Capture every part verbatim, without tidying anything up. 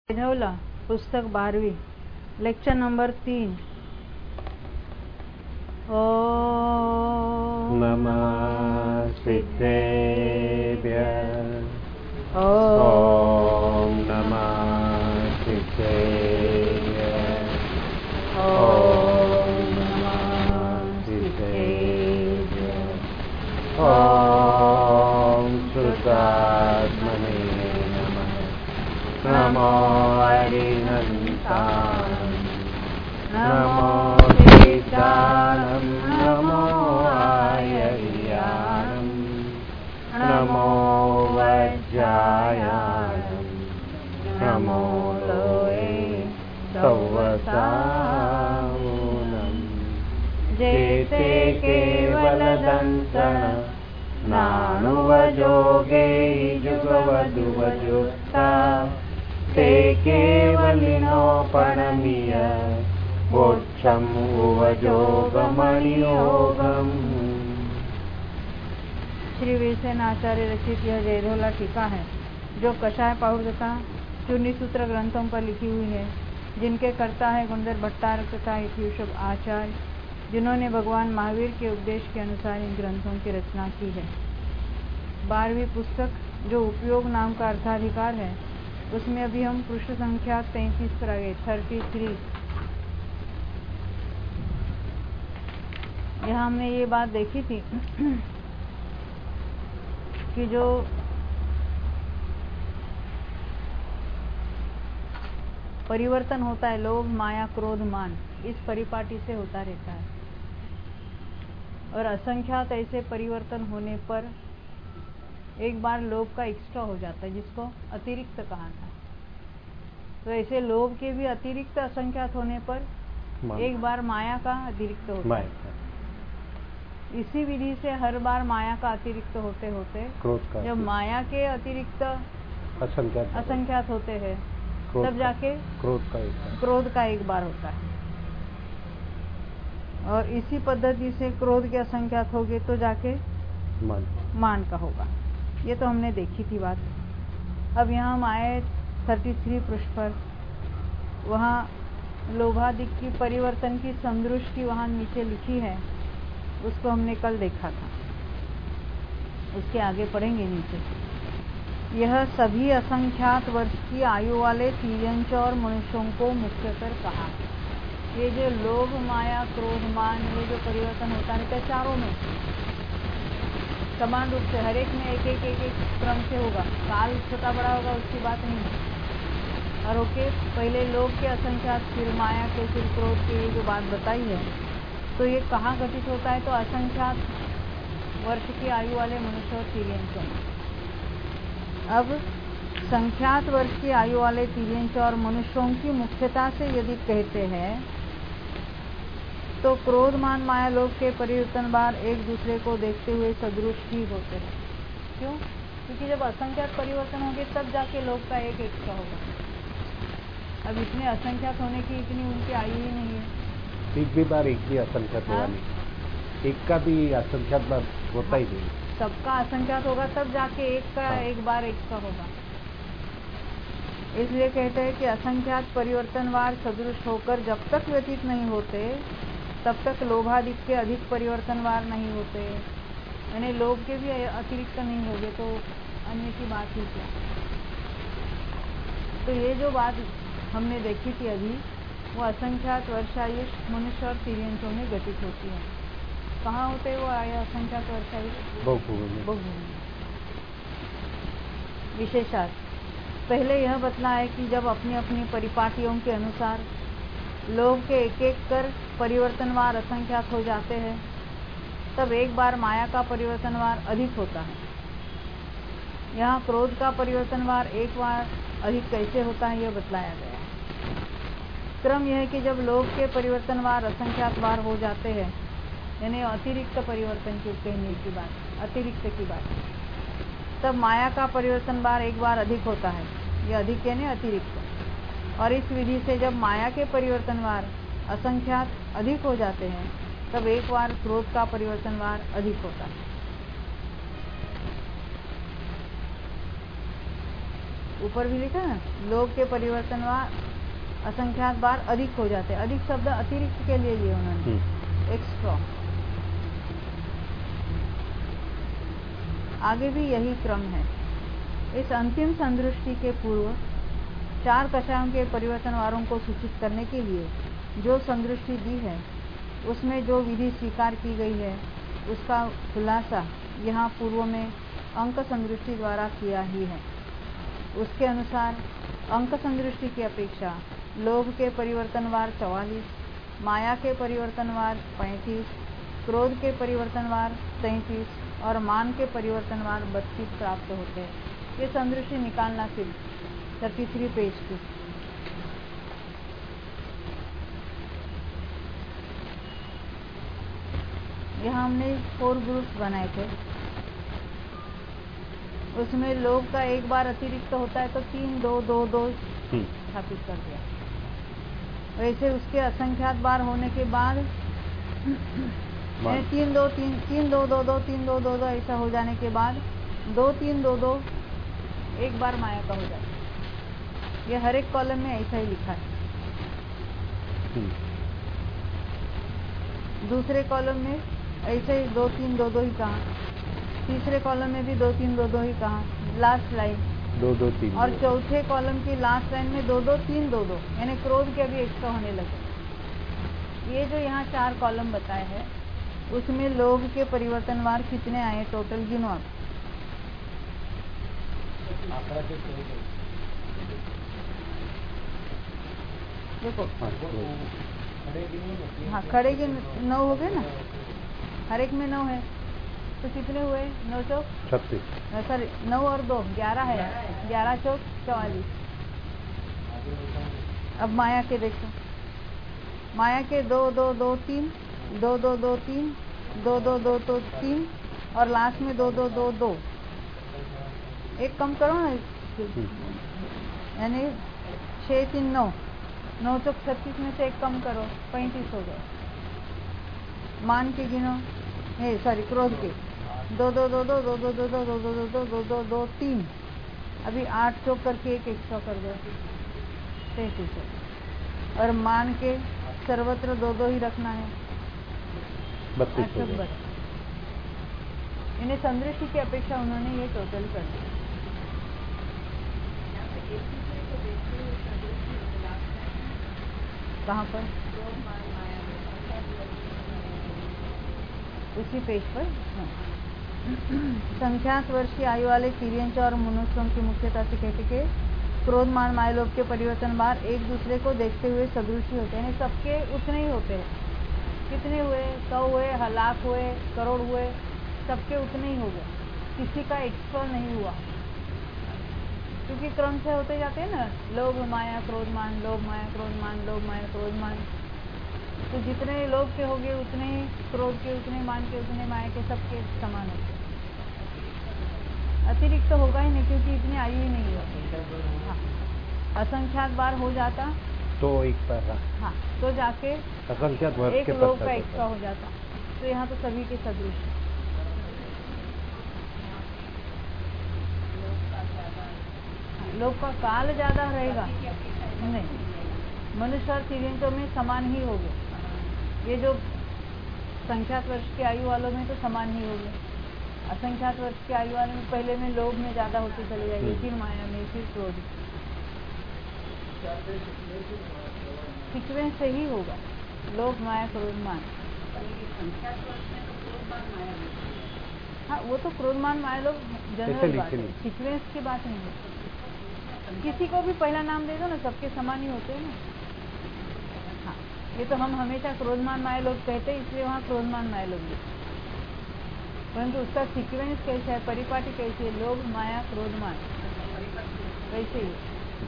वेधवला पुस्तक बारहवीं lecture number तीन। ओम नमः सिद्धेभ्यः। ओम नमः सिद्धेभ्यः। ओम नमः सिद्धेभ्यः। ओम शुद्धात्मने नमः। नमो हरिहंसाय नमो सिद्धानं नमो आयर्यानं नमो वज्रायानं नमो लोये सौवसावनं जेते केवलदंसन नानुवजोगे जुगवधुवजुक्ता ते केवलिनोपणमीय मोक्षम उवजोगमणियोगम। श्री वीरसेन आचार्य रचित यह वेधवला टीका है जो कषाय पाहुर तथा चूर्णी सूत्र ग्रंथों पर लिखी हुई है, जिनके कर्ता है गुणधर भट्टारक तथा यतीशव आचार्य, जिन्होंने भगवान महावीर के उपदेश के अनुसार इन ग्रंथों की रचना की है। बारहवीं पुस्तक जो उपयोग नाम का अर्थाधिकार है, उसमें अभी हम पृष्ठ संख्या तैंतीस पर आ गए, थर्टी थ्री। यहाँ हमने ये बात देखी थी कि जो परिवर्तन होता है लोभ माया क्रोध मान, इस परिपाटी से होता रहता है, और असंख्यात ऐसे परिवर्तन होने पर एक बार लोभ का एक्स्ट्रा हो जाता है, जिसको अतिरिक्त कहा था। तो ऐसे लोभ के भी अतिरिक्त असंख्यात होने पर एक बार माया का अतिरिक्त होता है। इसी विधि से हर बार माया का अतिरिक्त होते होते जब माया के अतिरिक्त असंख्यात असंख्यात होते हैं, तब जाके क्रोध का एक क्रोध का एक बार होता है, और इसी पद्धति से क्रोध के असंख्यात हो गए तो जाके मान मान का होगा। ये तो हमने देखी थी बात। अब यहाँ हम आए तैंतीस पृष्ठ पर। वहाँ लोभादिक की परिवर्तन की समदृष्टि वहाँ नीचे लिखी है, उसको हमने कल देखा था। उसके आगे पढ़ेंगे नीचे। यह सभी असंख्यात वर्ष की आयु वाले तिर्यंच और मनुष्यों को मुख्यतर कहा। ये जो लोभ माया क्रोध मान, ये जो परिवर्तन होता रहता है चारों में समान रूप से, हर एक में एक एक एक एक क्रम से होगा। काल छोटा बड़ा होगा उसकी बात नहीं है। और ओके, पहले लोभ के असंख्यात, फिर माया के, फिर क्रोध के, ये जो बात बताई है, तो ये कहाँ घटित होता है? तो असंख्यात वर्ष की आयु वाले मनुष्य और तिर्यंचों में। अब संख्यात वर्ष की आयु वाले तिर्यंच और मनुष्यों की मुख्यता से यदि कहते हैं तो क्रोध मान माया लोभ के परिवर्तन बार एक दूसरे को देखते हुए सदृश ही होते हैं। क्यों? क्योंकि जब असंख्यात परिवर्तन होंगे तब जाके लोभ का एक एक्स्ट्रा होगा। अब इतने असंख्यात होने की इतनी उनकी आयु ही नहीं है। एक भी बार एक भी असंख्यात होगा नहीं, एक का भी असंख्यात बार होता ही नहीं। सबका असंख्यात होगा तब जाके एक का हाँ। एक बार एक्स्ट्रा होगा। इसलिए कहते हैं कि असंख्यात परिवर्तनवार सदृश होकर जब तक व्यतीत नहीं होते तब तक लोभादिक के अधिक परिवर्तनवार नहीं होते। यानी लोभ के भी अतिरिक्त नहीं होंगे तो अन्य की बात ही क्या। तो ये जो बात हमने देखी थी अभी, वो असंख्यात वर्षायुष मनुष्य और तिर्यंचों में घटित होती है। कहाँ होते वो आया असंख्यात वर्षायुष? बहुभूमि। विशेषार्थ पहले यह बतला है कि जब अपनी अपनी परिपाटियों के अनुसार लोभ के एक एक कर परिवर्तनवार असंख्यात हो जाते हैं, तब एक बार माया का परिवर्तनवार अधिक होता है। यहाँ क्रोध का परिवर्तनवार एक बार अधिक कैसे होता है यह बतलाया गया है। क्रम यह है कि जब लोभ के परिवर्तनवार असंख्यात बार हो जाते हैं, यानी अतिरिक्त परिवर्तन की कहने की बात, अतिरिक्त की बात, तब माया का परिवर्तन बार एक बार अधिक होता है। ये अधिक यानी अतिरिक्त। और इस विधि से जब माया के परिवर्तनवार असंख्यात अधिक हो जाते हैं, तब एक बार क्रोध का परिवर्तनवार अधिक होता है। ऊपर भी लिखा ना, लोभ के परिवर्तनवार असंख्यात बार अधिक हो जाते हैं। अधिक शब्द अतिरिक्त के लिए लिए उन्होंने, एक्स्ट्रा। आगे भी यही क्रम है। इस अंतिम संदृष्टि के पूर्व चार कषायों के परिवर्तनवारों को सूचित करने के लिए जो संदृष्टि दी है, उसमें जो विधि स्वीकार की गई है, उसका खुलासा यहाँ पूर्व में अंक संदृष्टि द्वारा किया ही है। उसके अनुसार अंक संदृष्टि की अपेक्षा लोभ के परिवर्तनवार चौवालीस, माया के परिवर्तनवार पैंतीस, क्रोध के परिवर्तनवार तैंतीस और मान के परिवर्तनवार बत्तीस प्राप्त होते हैं। ये संदृष्टि निकालना सिर्फ तैंतीसवीं पेज की। यहाँ हमने फोर ग्रुप्स बनाए थे, उसमें लोभ का एक बार अतिरिक्त होता है तो तीन दो दो दो स्थापित कर दिया। वैसे उसके असंख्यात बार होने के बाद तीन दो तीन तीन दो दो दो तीन दो दो दो ऐसा हो जाने के बाद दो तीन दो दो एक बार माया का हो जाता है। ये हर एक कॉलम में ऐसा ही लिखा है। दूसरे कॉलम में ऐसे ही दो तीन दो दो ही कहा, तीसरे कॉलम में भी दो तीन दो दो ही कहा, लास्ट लाइन दो दो तीन, और चौथे कॉलम की लास्ट लाइन में दो दो तीन दो दो, यानी क्रोध के भी एक्स्ट्रा होने लगे। ये जो यहाँ चार कॉलम बताए हैं, उसमें लोभ के परिवर्तनवार कितने आए टोटल गिनो आप। देखो हाँ, खड़े के नौ हो गए ना, हर एक में नौ है तो कितने हुए, नौ चौक छत्तीस, सॉरी नौ और दो ग्यारह है, ग्यारह चौक चौवालीस। अब माया के देखो, माया के दो दो दो तीन, दो दो दो तीन, दो दो दो दो तीन और लास्ट में दो दो दो दो, एक कम करो ना, यानी छः तीन नौ, नौ चौक छत्तीस में से एक कम करो, पैंतीस हो गए। मान के गिनो, हे सॉरी क्रोध के दो दो दो दो दो दो दो दो दो दो दो दो दो दो दो तीन, अभी आठ चौक करके एक एक्स्ट्रा कर दो, तैंतीस। और मान के सर्वत्र दो दो ही रखना है, बत्तीस। इन्हें संदृष्टि की अपेक्षा उन्होंने ये टोटल कर दिया। कहाँ पर, उसी पेज पर। संख्यात वर्ष की आयु वाले तिर्यंच और मनुष्यों की मुख्यता से कहते कि क्रोध मान माया लोभ के परिवर्तन बार एक दूसरे को देखते हुए सदृशी होते हैं। सबके उतने ही होते हैं, कितने हुए, सौ हुए, लाख हुए, करोड़ हुए, सबके उतने ही हो गए, किसी का एक्स्ट्रा नहीं हुआ, क्योंकि क्रम से होते जाते हैं ना, लोभ माया क्रोध मान, लोभ माया क्रोध मान, लोभ माया क्रोध मान। तो जितने लोभ के होंगे उतने ही क्रोध के, उतने मान के, उतने माया के, सबके समान होते, अतिरिक्त तो होगा ही नहीं, क्योंकि इतनी आयु ही नहीं होती। हाँ, असंख्यात बार हो जाता तो एक बार, हाँ, तो जाके असंख्यात वर्ष एक के लोभ का एक्स्ट्रा हो जाता। तो यहाँ तो सभी के सदृश, लोभ का काल ज्यादा रहेगा नहीं, मनुष्य और तिर्यंचों में समान ही हो गए। ये जो संख्यात वर्ष की आयु वालों में तो समान ही हो गए, असंख्यात वर्ष की आयु वालों में पहले में लोभ में ज्यादा होते चले जाएंगे, फिर माया में, फिर क्रोध। सीक्वेंस से ही होगा, लोभ माया क्रोध मान। हाँ, वो तो क्रोध मान माया लोग जनरल बात है, सीक्वेंस की बात नहीं है। किसी को भी पहला नाम दे दो ना, सबके समान ही होते हैं ना। हाँ, ये तो हम हमेशा क्रोधमान माया लोग कहते हैं, इसलिए वहाँ क्रोधमान माया लोग लिखते, परंतु उसका सीक्वेंस कैसा है, परिपाटी कैसी है, लोभ माया क्रोधमान वैसे ही।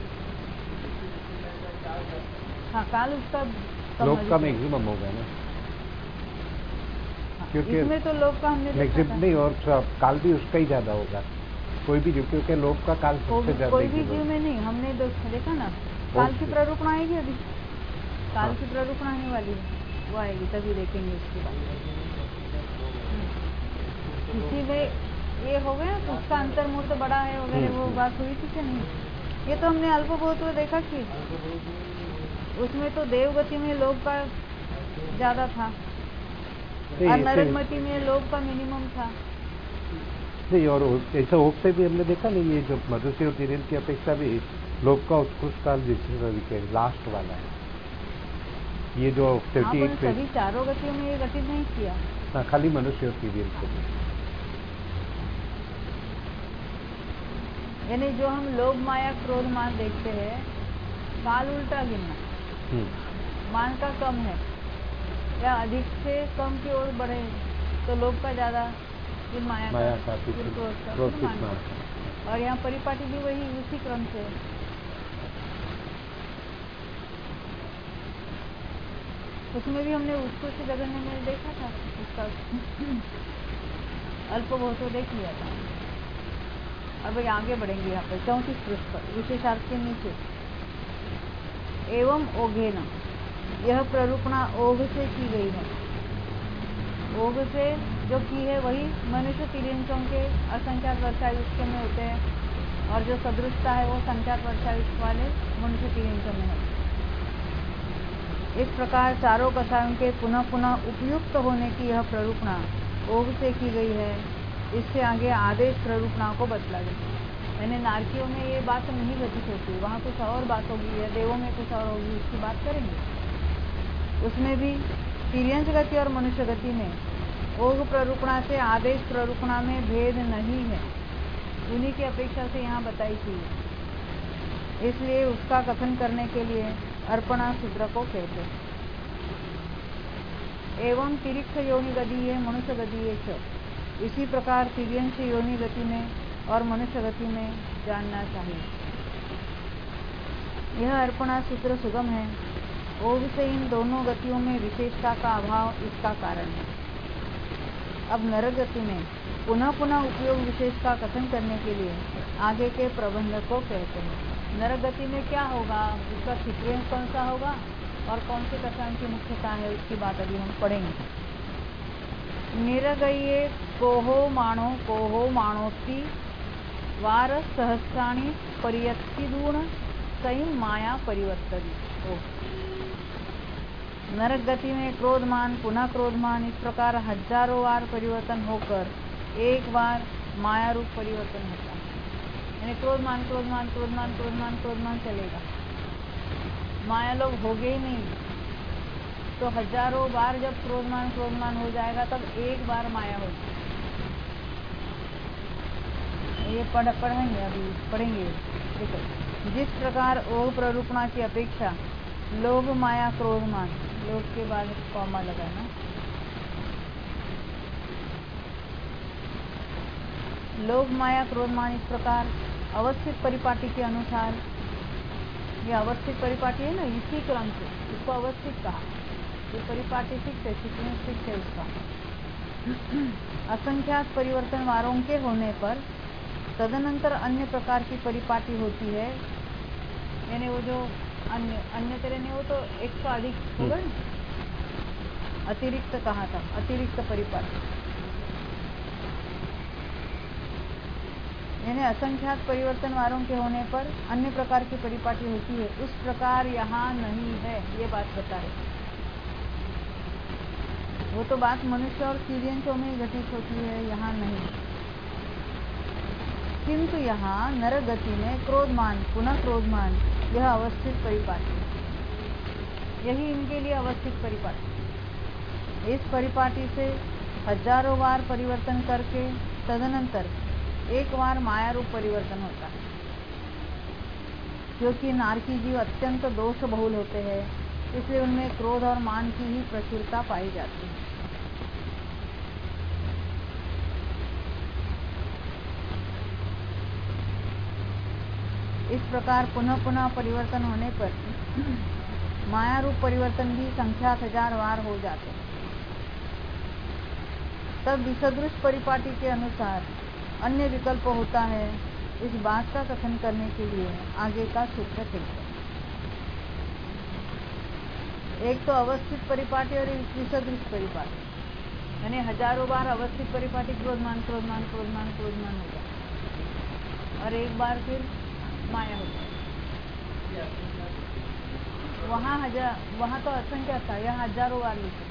हाँ, काल उसका लोभ का मैक्सिमम हो गया ना, क्योंकि इसमें तो लोभ का हमने मैक्सिमम नहीं, और काल भी उसका ही ज्यादा होगा, कोई भी जीव, क्योंकि लोभ का काल सबसे ज्यादा, कोई भी जीव में नहीं, हमने देखा ना, काल की प्रारूपण आएगी, अभी काल की प्रारूपण आने वाली है, वो आएगी तभी देखेंगे उसके बाद। किसी में ये हो गया तो उसका अंतर्मूर्त बड़ा है वगैरह, वो बात हुई थी क्या नहीं? ये तो हमने अल्प बहुत में देखा कि उसमें तो देवगति में लोभ का ज्यादा था और नरगति में लोभ का मिनिमम था। नहीं, और ऐसा होते भी हमने देखा नहीं, ये जो मनुष्य और तिर्यन की अपेक्षा भी लोभ का उत्कृष्ट काल जिसके लास्ट वाला है, ये जो आपने सभी चारों गतियों में ये घटित नहीं किया। हाँ, खाली मनुष्य और तिर्यन को। यानी जो हम लोभ माया क्रोध मान देखते हैं, काल उल्टा गिनना, मान का कम है या अधिक से कम की ओर बढ़े तो लोभ का ज्यादा, फिर माया, माया का, फिर क्रोध का, फिर मान का। और यहाँ परिपाटी भी वही उसी क्रम से। उसमें भी हमने उसको से जगन्य में देखा था, उसका अल्प बहुत देख लिया था। अब आगे बढ़ेंगे यहाँ पर चौंतीस पृष्ठ पर विशेषार्थ के नीचे। एवं ओघेन, यह प्ररूपणा ओघ से की गई है। ओघ से जो की है वही मनुष्य तिर्यंचों के असंख्यात वर्षायुष्ट में होते हैं और जो सदृशता है वो संख्यात वर्षायुष्ट वाले मनुष्य तिर्यंचों में है। इस प्रकार चारों कथाओं के पुनः पुनः उपयुक्त होने की यह प्ररूपणा ओघ से की गई है। इससे आगे आदेश प्ररूपणा को बतला गया। मैंने नारकियों में ये बात नहीं घटित होती, वहाँ कुछ और बात होगी या देवों में कुछ और होगी, उसकी बात करेंगे। उसमें भी तिर्यंच गति और मनुष्य गति में ओघ प्ररूपणा से आदेश प्ररूपणा में भेद नहीं है, उन्हीं की अपेक्षा से यहाँ बताई थी। इसलिए उसका कथन करने के लिए अर्पणा सूत्र को कहते हैं। एवं तिरिक्त योनि गति है मनुष्य गति है। इसी प्रकार तिर्यंच योनि गति में और मनुष्य गति में जानना चाहिए। यह अर्पणा सूत्र सुगम है। ओघ से इन दोनों गतियों में विशेषता का अभाव इसका कारण है। अब नरक गति में पुनः पुनः उपयोग विशेष का कथन करने के लिए आगे के प्रबंध को कहते हैं। नरक गति में क्या होगा, उसका चित्रण कौन सा होगा और कौन सी कथाओं की मुख्यता है, उसकी बात अभी हम पढ़ेंगे। निरगये कोहो माणो कोहो माणोति वार सहस्राणि परियत्तिदूण सई माया परिवर्तती। नरक गति में क्रोधमान पुनः क्रोधमान इस प्रकार हजारों बार परिवर्तन होकर एक बार माया रूप परिवर्तन होता है। यानी क्रोधमान क्रोधमान क्रोधमान क्रोधमान क्रोधमान चलेगा, माया लोग हो गए ही नहीं। तो हजारों बार जब क्रोधमान क्रोधमान हो जाएगा तब एक बार माया होगी। ये पढ़ पढ़ेंगे अभी पढ़ेंगे। देखो, जिस प्रकार ओघ प्ररूपणा की अपेक्षा लोभ माया क्रोधमान, लोभ के बाद कॉमा लगाना, लोभ माया क्रोधमान इस प्रकार अवस्थित परिपाटी के अनुसार, ये अवस्थित परिपाटी है ना, इसी क्रम से इसको अवस्थित कहा। ये परिपाटी फिक्स है, सीक्वेंस फिक्स है उसका। असंख्यात परिवर्तन वारों के होने पर तदनंतर अन्य प्रकार की परिपाटी होती है। यानी वो जो अन्य अन्य तरह नहीं, वो तो एक सौ अधिक होगा ना, अतिरिक्त कहा था, अतिरिक्त परिपाटी। यानी असंख्यात परिवर्तन वारों के होने पर अन्य प्रकार की परिपाटी होती है, उस प्रकार यहाँ नहीं है, ये बात बता रहे। वो तो बात मनुष्य और तिर्यंचों में घटित होती है, यहाँ नहीं। किंतु यहाँ नरक गति में क्रोधमान पुनः क्रोधमान यह अवस्थित परिपाटी, यही इनके लिए अवस्थित परिपाटी। इस परिपाटी से हजारों बार परिवर्तन करके तदनंतर एक बार माया रूप परिवर्तन होता है। क्योंकि नारकी जीव अत्यंत दोष बहुल होते हैं, इसलिए उनमें क्रोध और मान की ही प्रचुरता पाई जाती है। इस प्रकार पुनः पुनः परिवर्तन होने पर माया रूप परिवर्तन भी संख्यात हजार बार हो जाते हैं। तब विसदृश परिपाटी के अनुसार अन्य विकल्प होता है। इस बात का कथन करने के लिए आगे का सूत्र चलते हैं। एक तो अवस्थित परिपाटी और एक विसदृश परिपाटी, यानी हजारों बार अवस्थित परिपाटी क्रोधमान क्रोधमान क्रोधमान क्रोधमान होगा और एक बार फिर माया होता है। वहाँ हजार, वहाँ तो असंख्य था, यहाँ हजारों बार लिखे।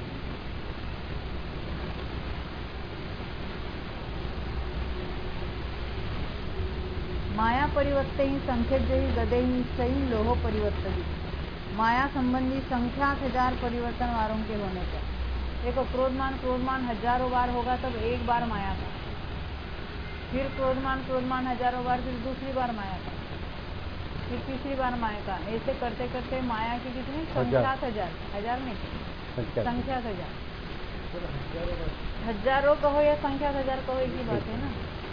माया परिवर्ते ही संख्यज्य ही गदे ही सही लोह परिवर्तन। माया संबंधी संख्यात हजार परिवर्तन वारों के होने पर, देखो क्रोधमान क्रोधमान हजारों बार होगा तब एक बार माया का, फिर क्रोधमान क्रोधमान हजारों बार, फिर दूसरी बार माया का, फिर तीसरी बार माया का, ऐसे करते करते माया की कितनी संख्यात हजार, हजार नहीं संख्यात हजार, हजारों कहो या संख्यात हजार कहो एक ही बात है ना।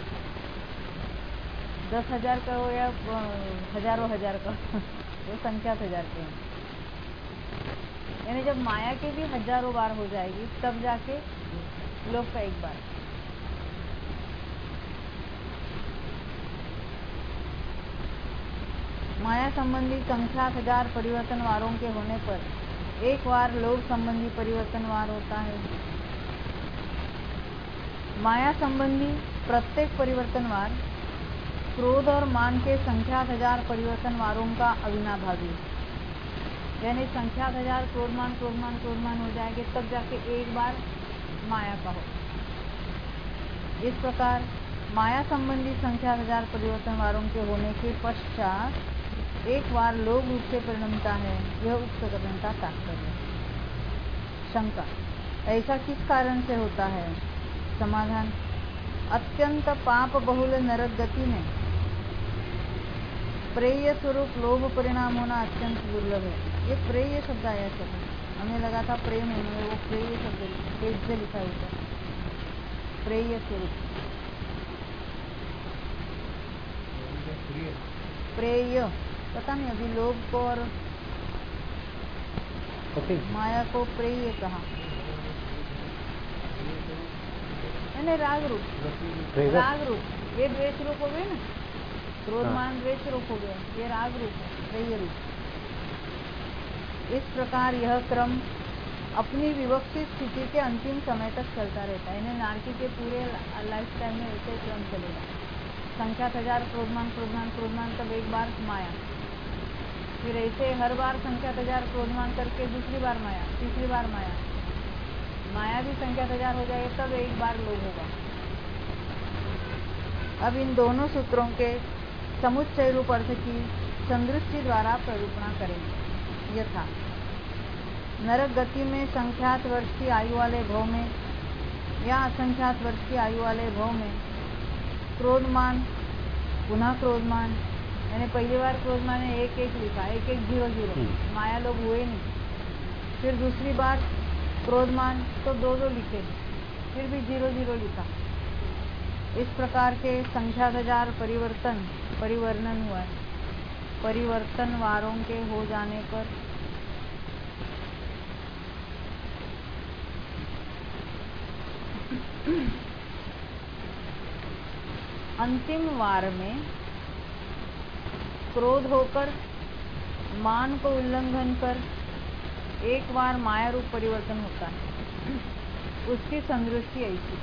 दस हजार कहो या हजारों हजार कहो वो संख्यात हजार के हैं। यानी जब माया के भी हजारों बार हो जाएगी तब जाके लोक का एक बार। माया संबंधी संख्यात हजार परिवर्तन वारों के होने पर एक बार लोक संबंधी परिवर्तन वार होता है। माया संबंधी प्रत्येक परिवर्तन वार क्रोध और मान के संख्यात हजार परिवर्तन वारों का अविनाभावी, यानी संख्यात हजार क्रोधमान क्रोधमान क्रोधमान हो जाएंगे तब जाके एक बार माया का हो। इस प्रकार माया संबंधी संख्यात हजार परिवर्तन वारों के होने के पश्चात एक बार लोक रूप से परिणमता है। यह उक्त कथन का तात्पर्य। शंका, ऐसा किस कारण से होता है? समाधान, अत्यंत पाप बहुल नरक गति में प्रेय स्वरूप लोभ परिणाम होना अत्यंत दुर्लभ है। ये प्रेय शब्द आया शब्द, हमें लगा था प्रेम है, वो प्रेय शब्द पेज से लिखा हुआ है, प्रेय स्वरूप। प्रेय पता नहीं, अभी लोभ को और माया को प्रेय कहा, यानी राग रूप, राग रूप। ये द्वेष रूप हो गए ना, क्रोधमान द्वेष रूप हो गया, ये राग रूप है, प्रेय रूप। इस प्रकार यह क्रम अपनी विवक्षित स्थिति के अंतिम समय तक चलता रहता है। इन्हें नारकी के पूरे लाइफ टाइम में ऐसे क्रम चलेगा। संख्यात हजार क्रोधमान क्रोधमान क्रोधमान तब एक बार माया, फिर ऐसे हर बार संख्यात हजार क्रोधमान करके दूसरी बार माया, तीसरी बार माया, माया भी संख्यात हजार हो जाए तब एक बार लोभ होगा। अब इन दोनों सूत्रों के समुच्चय रूप अर्थ की संदृष्टि द्वारा प्ररूपणा करेंगे। यथा नरक गति में संख्यात वर्ष की आयु वाले भव में या असंख्यात वर्ष की आयु वाले भव में क्रोधमान पुनः क्रोधमान, यानी पहली बार क्रोधमान ने एक एक लिखा, एक एक जीरो जीरो, माया लोग हुए नहीं। फिर दूसरी बार क्रोधमान तो दो दो लिखे, फिर भी जीरो जीरो लिखा। इस प्रकार के संख्यात हजार परिवर्तन परिवर्णन हुआ है। परिवर्तन वारों के हो जाने पर अंतिम वार में क्रोध होकर मान को उल्लंघन कर एक बार माया रूप परिवर्तन होता है। उसकी संदृष्टि ऐसी,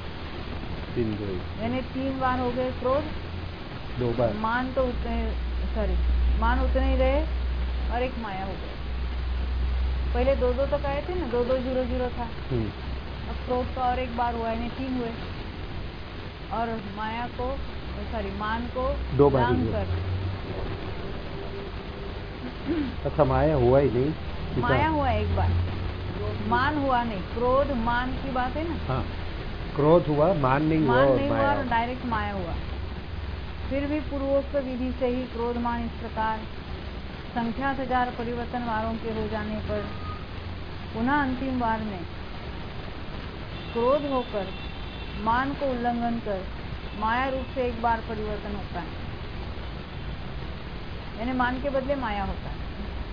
यानी तीन बार हो गए क्रोध, दो बार मान तो उतने सॉरी मान उतने ही रहे और एक माया हो गए। पहले दो दो तक आए थे ना, दो दो जीरो जीरो था, अब क्रोध का और एक बार हुआ, यानी तीन हुए, और माया को सॉरी मान को दो बार कर। अच्छा, माया हुआ ही नहीं, माया हुआ एक बार, मान हुआ नहीं। क्रोध मान की बात है ना। हाँ, क्रोध हुआ, मान नहीं हुआ, मान नहीं हुआ और डायरेक्ट माया हुआ। फिर भी पूर्वोक्त विधि से ही क्रोधमान इस प्रकार संख्यात हजार परिवर्तन वारों के हो जाने पर पुनः अंतिम वार में क्रोध होकर मान को उल्लंघन कर माया रूप से एक बार परिवर्तन होता है, यानी मान के बदले माया होता है।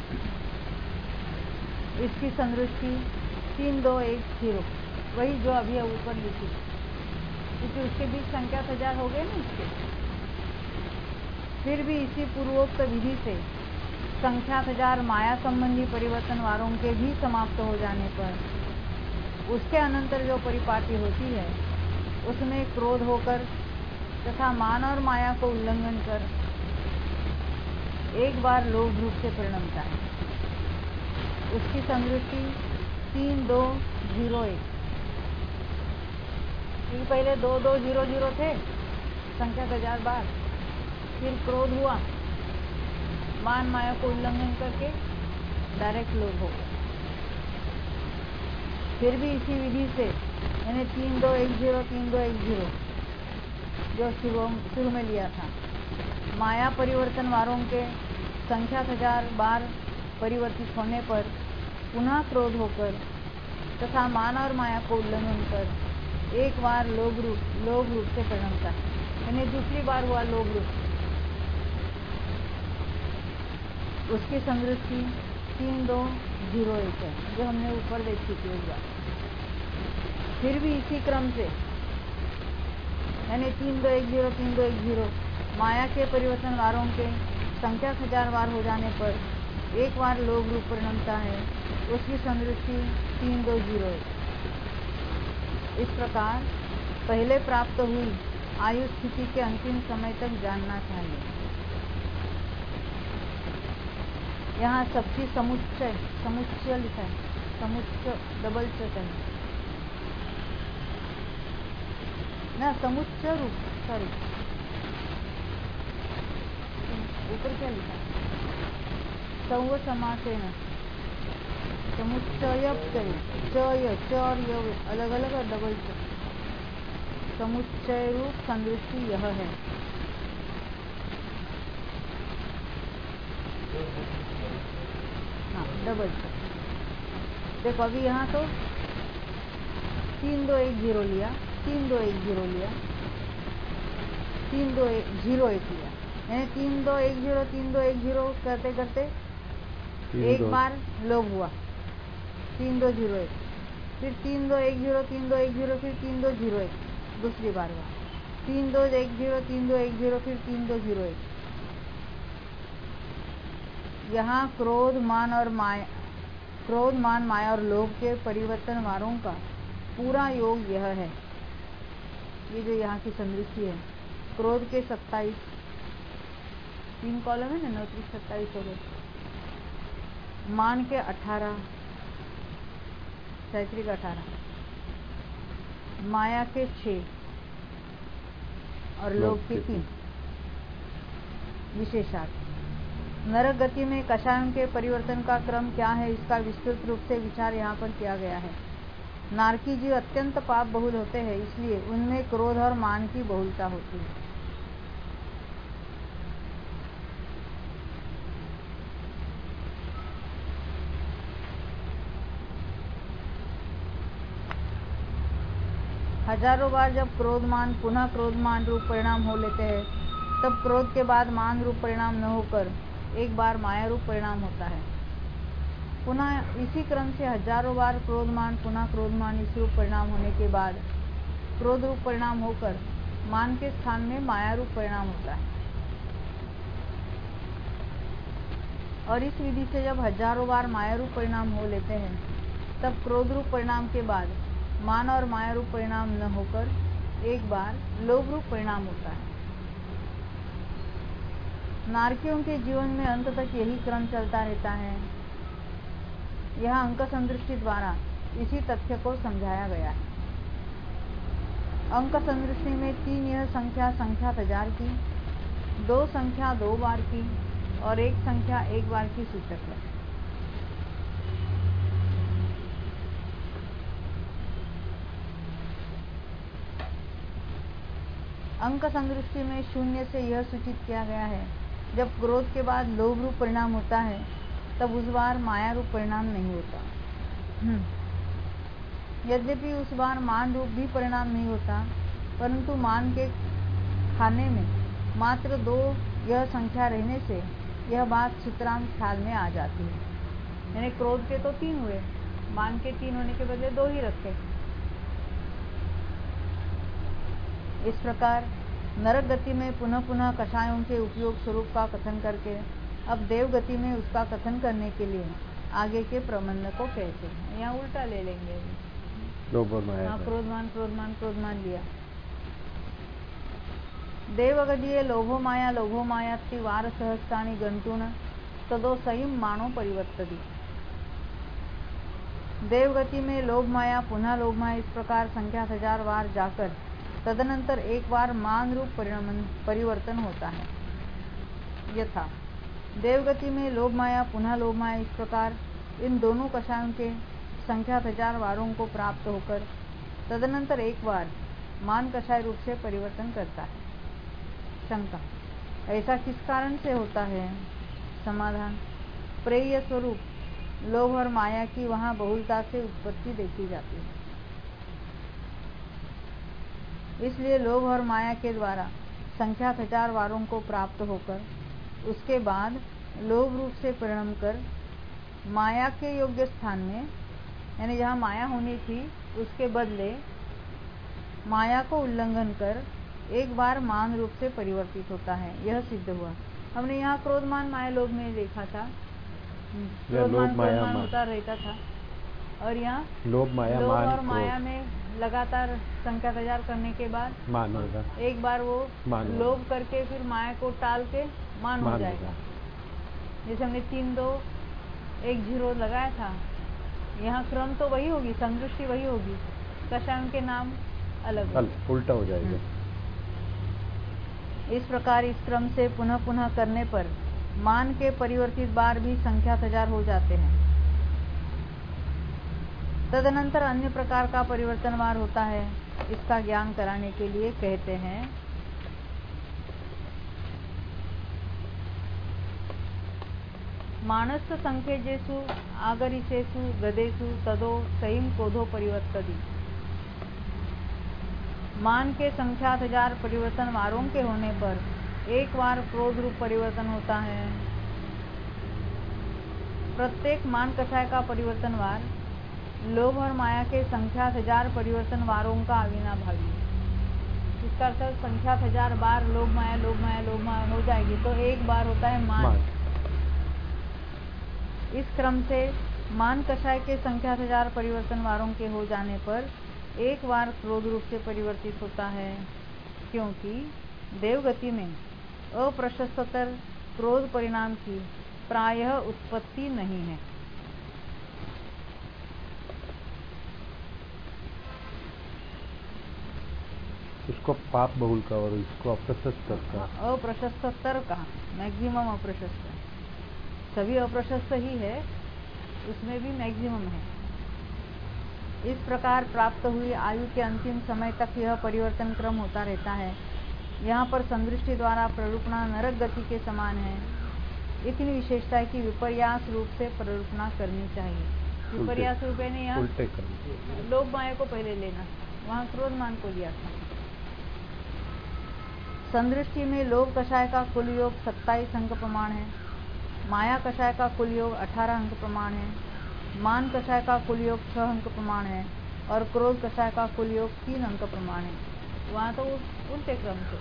इसकी संदृष्टि तीन दो एक जीरो, वही जो अभी ऊपर लिखी, क्योंकि उसके बीच संख्यात हजार हो गए ना इसके। फिर भी इसी पूर्वोक्त विधि से संख्यात हजार माया संबंधी परिवर्तन वारों के भी समाप्त हो जाने पर उसके अनंतर जो परिपाटी होती है उसमें क्रोध होकर तथा मान और माया को उल्लंघन कर एक बार लोभ रूप से परिणमता है। उसकी समृद्धि तीन दो जीरो एक, क्योंकि पहले दो दो जीरो जीरो थे संख्या हजार बार, फिर क्रोध हुआ, मान माया को उल्लंघन करके डायरेक्ट लोभ हो गया। फिर भी इसी विधि से मैंने तीन दो एक जीरो तीन दो एक जीरो जो शुरू शुरू में लिया था, माया परिवर्तन वारों के संख्या हजार बार परिवर्तित होने पर पुनः क्रोध होकर तथा मान और माया को उल्लंघन कर एक बार लोभ रूप लोभ रूप से परिणमता है। यानी दूसरी बार हुआ लोभ रूप। उसकी समृद्धि तीन दो जीरो एक है, जो हमने ऊपर देखी थी एक बार। फिर भी इसी क्रम से यानी तीन दो एक जीरो तीन दो एक जीरो माया के परिवर्तन वारों के संख्या हजार बार हो जाने पर एक बार लोभ रूप परिणमता है। उसकी समृद्धि तीन दो जीरो एक। इस प्रकार पहले प्राप्त हुई आयु स्थिति के अंतिम समय तक जानना चाहिए। यहाँ सबकी समुच्चय समुच्चय लिखा है, समुच्चय डबल चेक है ना, समुच्चय रूप, सॉरी ऊपर क्या लिखा है, सौ समासेन समुच्चय चय चर य अलग अलग और डबल च, समुच्चय रूप समृद्धि यह है। हाँ डबल च। देखो अभी यहाँ तो तीन दो एक जीरो लिया, तीन दो एक जीरो लिया, तीन दो एक जीरो एक लिया, यानी तीन दो एक जीरो तीन दो एक जीरो करते करते एक बार लोभ हुआ, तीन दो जीरो एक, फिर तीन दो एक जीरो तीन दो एक जीरो, फिर तीन दो जीरो एक दूसरी बार हुआ, तीन दो एक जीरो तीन दो एक जीरो, फिर तीन दो जीरो एक। यहाँ क्रोध मान और माया क्रोध मान माया और लोभ के परिवर्तन वारों का पूरा योग यह है। ये जो यहाँ की समृद्धि है, क्रोध के सत्ताईस, तीन कॉलम है ना, नौ तीस सत्ताईस हो गए, मान के अठारह, सैत्रिक अठारह, माया के छः और लोभ के तीन विशेषार्थ। नरक गति में कषायों के परिवर्तन का क्रम क्या है, इसका विस्तृत रूप से विचार यहाँ पर किया गया है। नारकी जीव अत्यंत पाप बहुल होते हैं, इसलिए उनमें क्रोध और मान की बहुलता होती है। हजारों बार जब क्रोधमान पुनः क्रोधमान रूप परिणाम हो लेते हैं, तब क्रोध के बाद मान रूप परिणाम न होकर एक बार माया रूप परिणाम होता है। पुनः इसी क्रम से हजारों बार क्रोधमान पुनः क्रोधमान इस रूप परिणाम होने के बाद क्रोध रूप परिणाम होकर मान के स्थान में माया रूप परिणाम होता है। और इस विधि से जब हजारों बार माया रूप परिणाम हो लेते हैं, तब क्रोध रूप परिणाम के बाद मान और माया रूप परिणाम न होकर एक बार लोभ रूप परिणाम होता है। नारकियों के जीवन में अंत तक यही क्रम चलता रहता है। यह अंक संदृष्टि द्वारा इसी तथ्य को समझाया गया है। अंक संदृष्टि में तीन यह संख्या संख्या हजार की, दो संख्या दो बार की और एक संख्या एक बार की सूचक है। अंक संदृष्टि में शून्य से यह सूचित किया गया है, जब क्रोध के बाद लोभ रूप परिणाम होता है, तब उस बार माया रूप परिणाम नहीं होता। यद्यपि उस बार मान रूप भी परिणाम नहीं होता, परंतु मान के खाने में मात्र दो यह संख्या रहने से यह बात सूत्रांत ख्याल में आ जाती है। यानी क्रोध के तो तीन हुए, मान के तीन होने के बदले दो ही रखे। इस प्रकार नरक गति में पुनः पुनः कषायों के उपयोग स्वरूप का कथन करके अब देव गति में उसका कथन करने के लिए आगे के प्रबंध को कहते हैं। यहाँ उल्टा ले लेंगे, हाँ क्रोधमान क्रोधमान क्रोधमान लिया। देवगदीये लोभो माया लोभो मायात्ति वार सहस्राणि गंतुन तदो सईम मानो परिवर्तती। देवगति में लोभ माया पुनः लोभ माया इस प्रकार संख्या हजार बार जाकर तदनंतर एक बार मान रूप परिवर्तन होता है। यथा देवगति में लोभ माया पुनः लोभ माया इस प्रकार इन दोनों कषायों के संख्या हजार वारों को प्राप्त होकर तदनंतर एक बार मान कषाय रूप से परिवर्तन करता है। शंका, ऐसा किस कारण से होता है? समाधान, प्रेय स्वरूप लोभ और माया की वहां बहुलता से उत्पत्ति देखी जाती है। इसलिए लोभ और माया के द्वारा संख्या हजार वारों को प्राप्त होकर उसके बाद लोभ रूप से परिणम कर माया के योग्य स्थान में, यानी जहाँ माया होनी थी उसके बदले माया को उल्लंघन कर एक बार मान रूप से परिवर्तित होता है। यह सिद्ध हुआ। हमने यहाँ क्रोधमान माया लोभ में देखा था, क्रोधमान क्रोधमान होता रहता था, और यहाँ लोभ माया लोभ मान और माया में लगातार संख्या हजार करने के बाद मान होगा, एक बार वो लोभ करके फिर माया को टाल के मान, मान हो जाएगा। जैसे हमने तीन दो एक जीरो लगाया था, यहाँ क्रम तो वही होगी, संदृष्टि वही होगी, कषायों के नाम अलग अलग उल्टा हो जाएगा। इस प्रकार इस क्रम से पुनः पुनः करने पर मान के परिवर्तित बार भी संख्या हजार हो जाते हैं। तदनंतर अन्य प्रकार का परिवर्तनवार होता है। इसका ज्ञान कराने के लिए कहते हैं, मानस संख्येजेषु आगरिषेषु गदेषु तदो सईम क्रोधो परिवर्तति। मान के संख्या हजार परिवर्तन वारों के होने पर एक बार क्रोध रूप परिवर्तन होता है। प्रत्येक मान कषाय का परिवर्तन वार लोभ और माया के संख्या हजार परिवर्तन वारों का अविनाभावी। इसका अर्थ संख्या हजार बार लोभ माया लोभ माया लोभ माया हो जाएगी तो एक बार होता है मान, मान। इस क्रम से मान कषाय के संख्या हजार परिवर्तन वारों के हो जाने पर एक बार क्रोध रूप से परिवर्तित होता है, क्योंकि देवगति में अप्रशस्ततर क्रोध परिणाम की प्रायः उत्पत्ति नहीं है। इसको पाप बहुल का और इसको अप्रशस्तर का। अप्रशस्तर कहा, मैक्सिमम अप्रशस्त, सभी अप्रशस्त ही है, उसमें भी मैक्सिमम है। इस प्रकार प्राप्त हुई आयु के अंतिम समय तक यह परिवर्तन क्रम होता रहता है। यहाँ पर संदृष्टि द्वारा प्ररूपणा नरक गति के समान है। इतनी विशेषता है कि विपर्यास रूप से प्ररूपणा करनी चाहिए। विपर्यास रूप ने यहाँ लोभ माया को पहले लेना, वहाँ क्रोध मान को लिया था। संदृष्टि में लोभ कषाय का कुल योग सत्ताईस अंक प्रमाण है, माया कषाय का कुल योग अठारह अंक प्रमाण है, मान कषाय का कुल योग छह अंक प्रमाण है और क्रोध कषाय का कुल योग तीन अंक प्रमाण है। वहाँ तो उल्टे क्रम से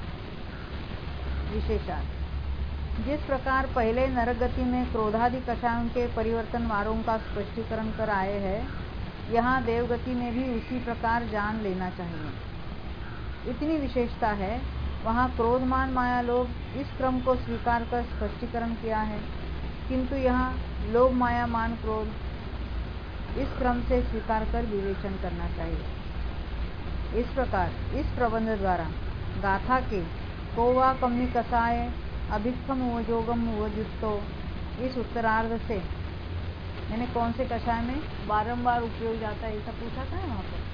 विशेषार्थ। जिस प्रकार पहले नरक गति में क्रोधादि कषायों के परिवर्तन वारों का स्पष्टीकरण कर आए हैं, यहाँ देवगति में भी उसी प्रकार जान लेना चाहिए। इतनी विशेषता है, वहाँ क्रोधमान माया लोभ इस क्रम को स्वीकार कर स्पष्टीकरण किया है, किंतु यहाँ लोभ माया मान क्रोध इस क्रम से स्वीकार कर विवेचन करना चाहिए। इस प्रकार इस प्रबंध द्वारा गाथा के कोवा कम्मी कसाय अभिक्षम वजोगम वजुस्तो इस उत्तरार्ध से, मैंने कौन से कषाय में बारंबार उपयोग जाता है ऐसा पूछा था वहाँ पर,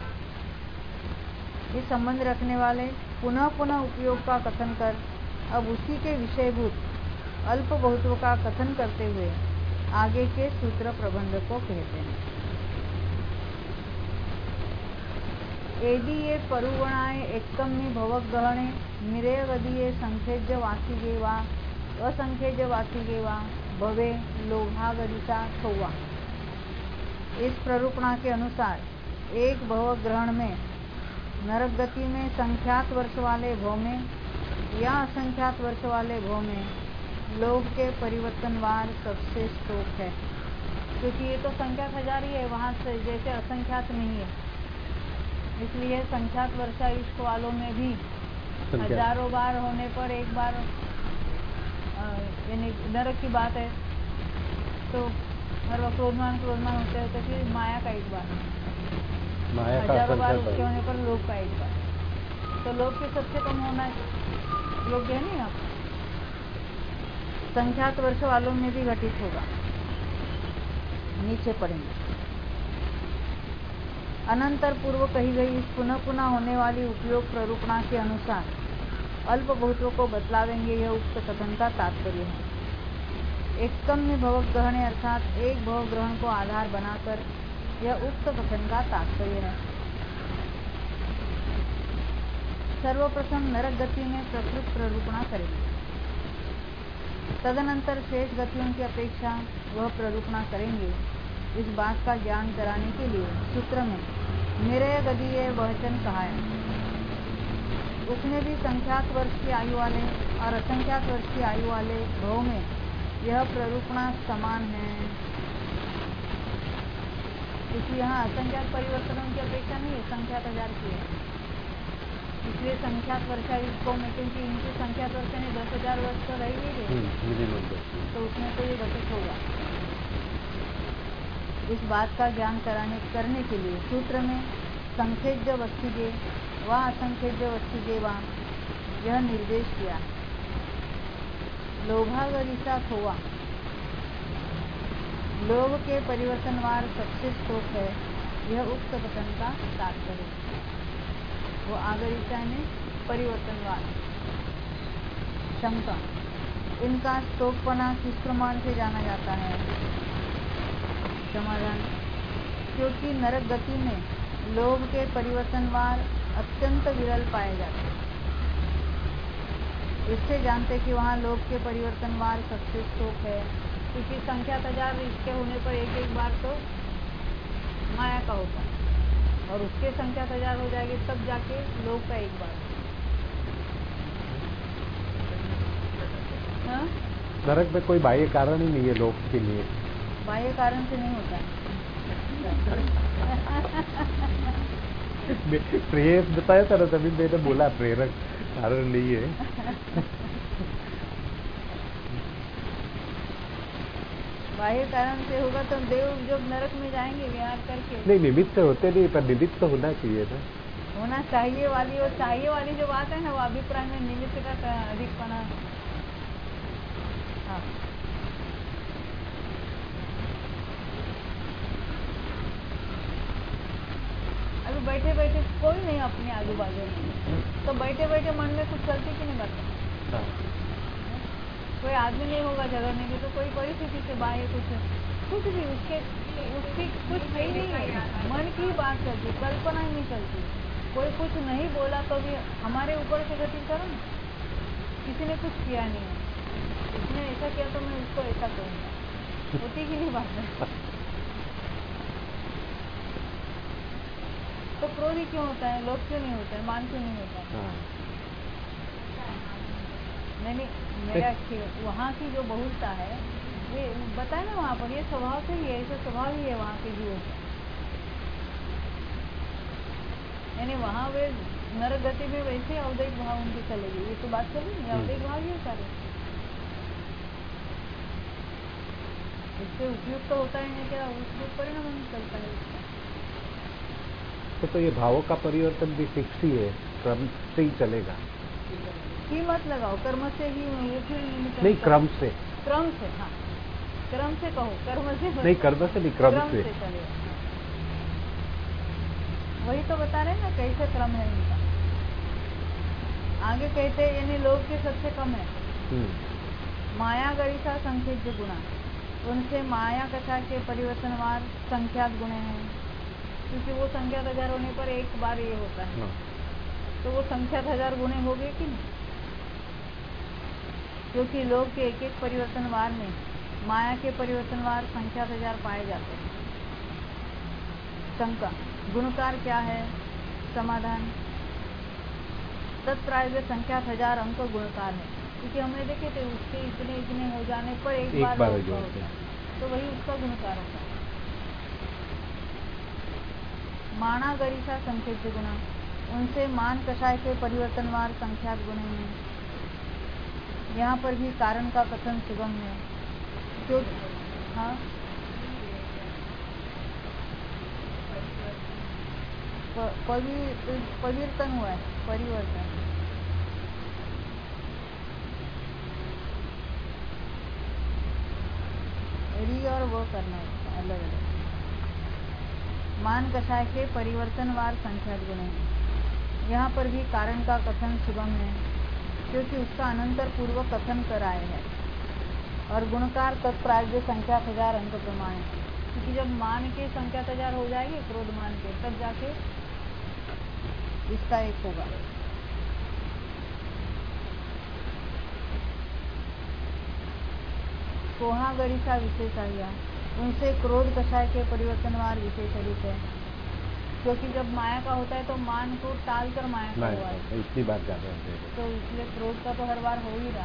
इस संबंध रखने वाले पुनः पुनः उपयोग का कथन कर अब उसी के विषयभूत अल्प बहुत्व का कथन करते हुए आगे के सूत्र प्रबंध को कहते हैं। एदी ये परुवणाए एकम्मी भवक गहणे निरेय गदीये संखेज्य वासिगे वा असंखेज्य वासिगे वा भवे लोभा गदिता थोवा। इस प्ररूपणा के अनुसार एक भवक ग्रहण में नरक गति में संख्यात वर्ष वाले भव में या असंख्यात वर्ष वाले भव में लोभ के परिवर्तनवार सबसे स्तोक है, क्योंकि ये तो संख्यात हजार ही है, वहाँ से जैसे असंख्यात नहीं है, इसलिए संख्यात वर्षायुष्ट वालों में भी हजारों बार होने पर एक बार यानी नरक की बात है, तो हर वक्त क्रोधमान क्रोधमान होते होते फिर माया का एक बार, माया का हजारों बार संख्या उसके होने पर लोभ का एक बार, तो लोभ के सबसे कम होना योग्य है नहीं। आप संख्यात वर्ष वालों में भी घटित होगा। नीचे पढ़ेंगे। अनंतर पूर्व कही गई इस पुनः पुनः होने वाली उपयोग प्ररूपणा के अनुसार अल्प बहुत्व को बतलावेंगे। यह उक्त कथन का तात्पर्य है। एकम्य भव ग्रहण अर्थात एक भव ग्रहण को आधार बनाकर यह उक्त कथन का तात्पर्य है। सर्वप्रथम नरक गति में प्रकृत प्ररूपणा करेंगे, तदनंतर शेष गतियों की अपेक्षा वह प्ररूपणा करेंगे। इस बात का ज्ञान कराने के लिए सूत्र में निरय गदीय वचन कहा है। उसमें भी संख्यात वर्ष की आयु वाले और असंख्यात वर्ष की आयु वाले भव में यह प्ररूपणा समान है, क्योंकि यहाँ असंख्यात परिवर्तनों की अपेक्षा नहीं है, संख्यात हजार की है। इसलिए संख्यात वर्ष को में, क्योंकि इनकी संख्यात वर्ष ने दस हजार वर्ष तो रह ही गए, तो उसमें तो ये घटित होगा। इस बात का ज्ञान कराने करने के लिए सूत्र में संखेज्य वस्तुजे व असंखेज्य वस्तुजे व यह निर्देश किया। लोभागरिसा थोवा, लोभ के परिवर्तनवार सबसे स्तोक है, यह उक्त कथन का तात्पर्य। वो आगरिसा में परिवर्तनवार। शंका, इनका स्तोकपना किस प्रमाण से जाना जाता है? समाधान, क्योंकि नरक गति में लोभ के परिवर्तनवार अत्यंत विरल पाए जाते हैं। इससे जानते कि वहाँ लोभ के परिवर्तनवार सबसे स्तोक है, क्योंकि संख्या हजार इसके होने पर एक एक बार तो माया का होता है, और उसके संख्या हजार हो जाएगी तब जाके लोभ का एक बार। हाँ? नरक में कोई बाह्य कारण ही नहीं है लोभ के लिए। बाह्य कारण से नहीं होता है। प्रेरक बताया था ना, तभी मैंने बोला प्रेरक कारण नहीं है। बाह्य कारण से होगा तो देव जब नरक में जाएंगे विहार करके। नहीं, निमित्त होते नहीं, पर निमित्त तो होना चाहिए ना। होना चाहिए वाली और चाहिए वाली जो बात है ना, वो अभिप्राय में निमित्त का अधिकपना। हाँ, अभी बैठे बैठे कोई नहीं अपने आजू बाजू में, तो बैठे बैठे मन में कुछ चलती कि नहीं बात? कोई आदमी नहीं होगा झगड़ने की, तो कोई परिस्थिति से बाहर कुछ कुछ भी उसके उसकी कुछ है ही नहीं, मन की बात चलती, कल्पना ही नहीं चलती। कोई कुछ नहीं बोला तो भी हमारे ऊपर से गति करो ना, किसी ने कुछ किया नहीं है, इसने ऐसा किया तो मैं उसको ऐसा करूँगा, होती कि नहीं बात? तो क्रोध ही क्यों होता है, लोभ क्यों नहीं होता है, मान क्यों नहीं होता है? नहीं नहीं, मेरा वहाँ की जो बहुलता है ये बताए ना, वहाँ पर ये स्वभाव से ही है, ऐसा स्वभाव ही है वहाँ के जीवों का। यानी वहाँ वे नरक गति में वैसे अवदैहिक भाव उनकी चलेगी, ये तो बात चली नहीं, अवदैहिक भाव ही है सारे। इससे उपयुक्त तो होता ही नहीं, क्या उसको परिणाम नहीं चलता है उसका। तो, तो ये भावों का परिवर्तन भी फिक्स ही है, क्रम से ही चलेगा। की मत लगाओ, कर्म से ही ये फिर नहीं, क्रम से क्रम से हाँ, क्रम से कहो, कर्म से नहीं, कर्म से नहीं, क्रम से, से चलेगा। वही तो बता रहे ना कैसे क्रम है इनका। आगे कहते हैं यानी लोभ के सबसे कम है माया गरिसा संख्यज्य गुणा, उनसे माया कथा के परिवर्तनवार संख्यात गुण हैं, क्योंकि वो संख्यात हजार होने पर एक बार ये होता है, तो वो संख्यात हजार गुणे हो गए कि नहीं? क्योंकि लोभ के एक एक परिवर्तनवार में माया के परिवर्तनवार संख्यात हजार पाए जाते हैं। शंका, गुणकार क्या है? समाधान, तत्प्राय संख्यात हजार अंक गुणकार है, क्योंकि हमने देखे थे उसके इतने इतने हो जाने पर एक, एक बार, बार होता है, तो वही उसका गुणकार होता है। माणा गरिसा संख्यज्य गुणा, उनसे मान कषाय के परिवर्तनवार संख्यात गुणे हैं। यहाँ पर भी कारण का कथन सुगम है। क्यों? हाँ, परिवर्तन हुआ है, परिवर्तन। री और वो करना है अलग अलग। मान कषाय के परिवर्तनवार संख्यात गुण है। यहाँ पर भी कारण का कथन सुगम है, क्योंकि उसका अनंतर पूर्व कथन कराए है और गुणकार तत्प्राज्य संख्या हजार अंक प्रमाण है। क्योंकि जब मान के संख्या हजार हो जाएगी क्रोध मान के, तब जाके इसका एक होगा। कोहा गरिषा विशेष आया, उनसे क्रोध कषाय के परिवर्तनवार विशेष अधिक है। क्योंकि जब माया का होता है तो मान को टाल कर माया का हुआ है, इतनी बात ज्यादा है, तो इसलिए क्रोध का तो हर बार हो ही रहा।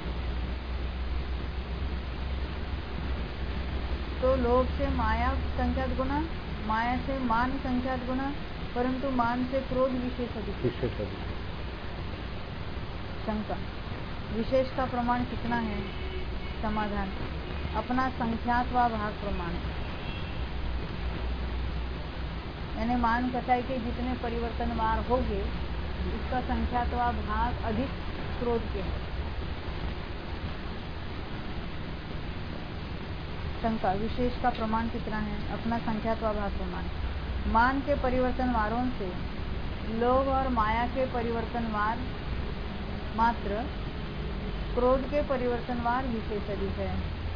तो लोभ से माया संख्यात गुना, माया से मान संख्यात गुना, परंतु मान से क्रोध विशेष अधिक। विशेष अधिक। शंका, विशेष का प्रमाण कितना है? समाधान, अपना संख्यात व भाग प्रमाण, यानी मान कषाय के जितने परिवर्तनवार होंगे उसका संख्यात व भाग अधिक क्रोध के है। शंका, विशेष का प्रमाण कितना है? अपना संख्यात व भाग प्रमाण। मान के परिवर्तनवारों से लोभ और माया के परिवर्तनवार मात्र, क्रोध के परिवर्तनवार विशेष अधिक है।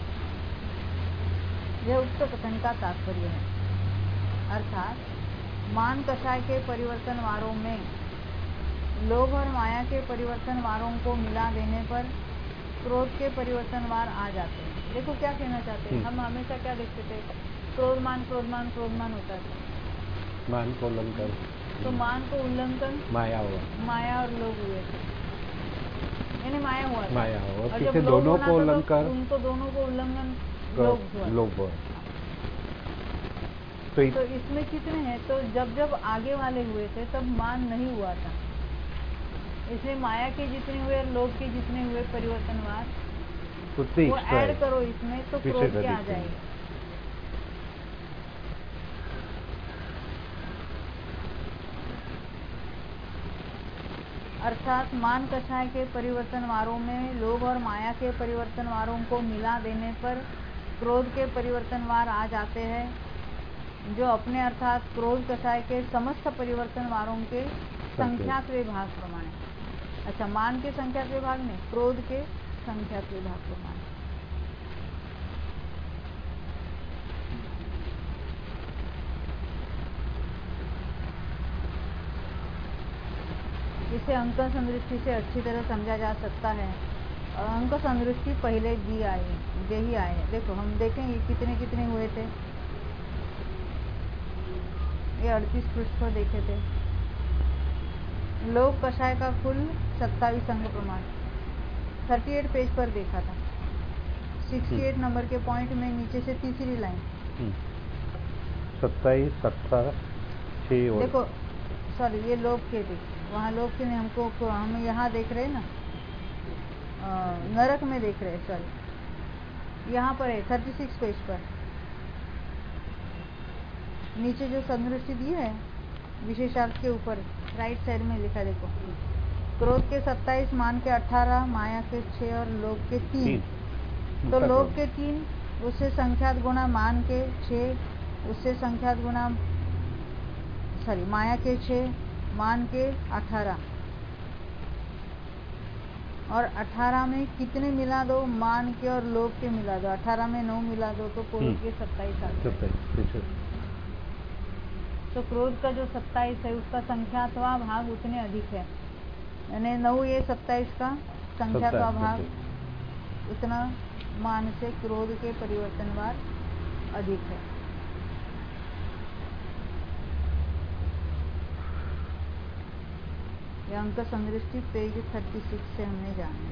यह उक्त कथन का तात्पर्य है। अर्थात मान कषाय के परिवर्तनवारों में लोभ और माया के परिवर्तनवारों को मिला देने पर क्रोध के परिवर्तनवार आ जाते हैं। देखो क्या कहना चाहते हैं, हम हमेशा क्या देखते थे, क्रोधमान क्रोधमान क्रोधमान होता था, मान को उल्लंघन, तो मान को उल्लंघन माया हुआ, माया और लोभ हुए थे, यानी माया हुआ था। माया हुआ, और जब दोनों को उल्लंघन, उनको दोनों को उल्लंघन लोभ हुआ। लोभ हुआ। तो, तो इसमें कितने हैं? तो जब जब आगे वाले हुए थे तब मान नहीं हुआ था, इसलिए माया के जितने हुए और लोभ के जितने हुए परिवर्तनवार वो ऐड करो इसमें, तो क्रोध के आ जाएगा। अर्थात मान कषाय के परिवर्तनवारों में लोभ और माया के परिवर्तनवारों को मिला देने पर क्रोध के परिवर्तनवार आ जाते हैं, जो अपने अर्थात क्रोध कषाय के समस्त परिवर्तनवारों के संख्यात विभाग प्रमाण है। अच्छा, मान के संख्यात विभाग में, क्रोध के संख्यात विभाग प्रमाण। इसे अंक संदृष्टि से अच्छी तरह समझा जा सकता है। अंक संदृष्टि पहले दी आए यही आए हैं। देखो हम देखेंगे कितने कितने हुए थे, ये अड़तीस पृष्ठ पर देखे थे। लोभ कषाय का कुल सत्ताईस अंग प्रमाण अड़तीस पेज पर देखा था, अड़सठ नंबर के पॉइंट में नीचे से तीसरी लाइन, सत्ताईस सत्तर छः और देखो, सॉरी ये लोभ के थे, वहाँ लोभ के नहीं, हमको हम यहाँ देख रहे हैं ना, आ, नरक में देख रहे हैं, सॉरी यहाँ पर है छत्तीस पेज पर नीचे जो संदृष्टि दी है विशेषार्थ के ऊपर राइट साइड में लिखा, देखो क्रोध के सत्ताईस, मान के अठारह, माया के छह और लोभ के तीन। तो लोभ के तीन, उससे संख्यात गुणा मान के छह, उससे संख्यात गुणा सॉरी माया के छह, मान के अठारह, और अठारह में कितने मिला दो? मान के और लोभ के मिला दो, अठारह में नौ मिला दो तो क्रोध के सत्ताईस आ गए। तो क्रोध का जो सत्ताईस है उसका संख्यात्वा भाग उतने अधिक है, यानी नौ ये सत्ताईस का संख्यात्वा भाग उतना मान से क्रोध के परिवर्तनवार अधिक है। यह अंक संदृष्टि पेज छत्तीस से हमने जाना।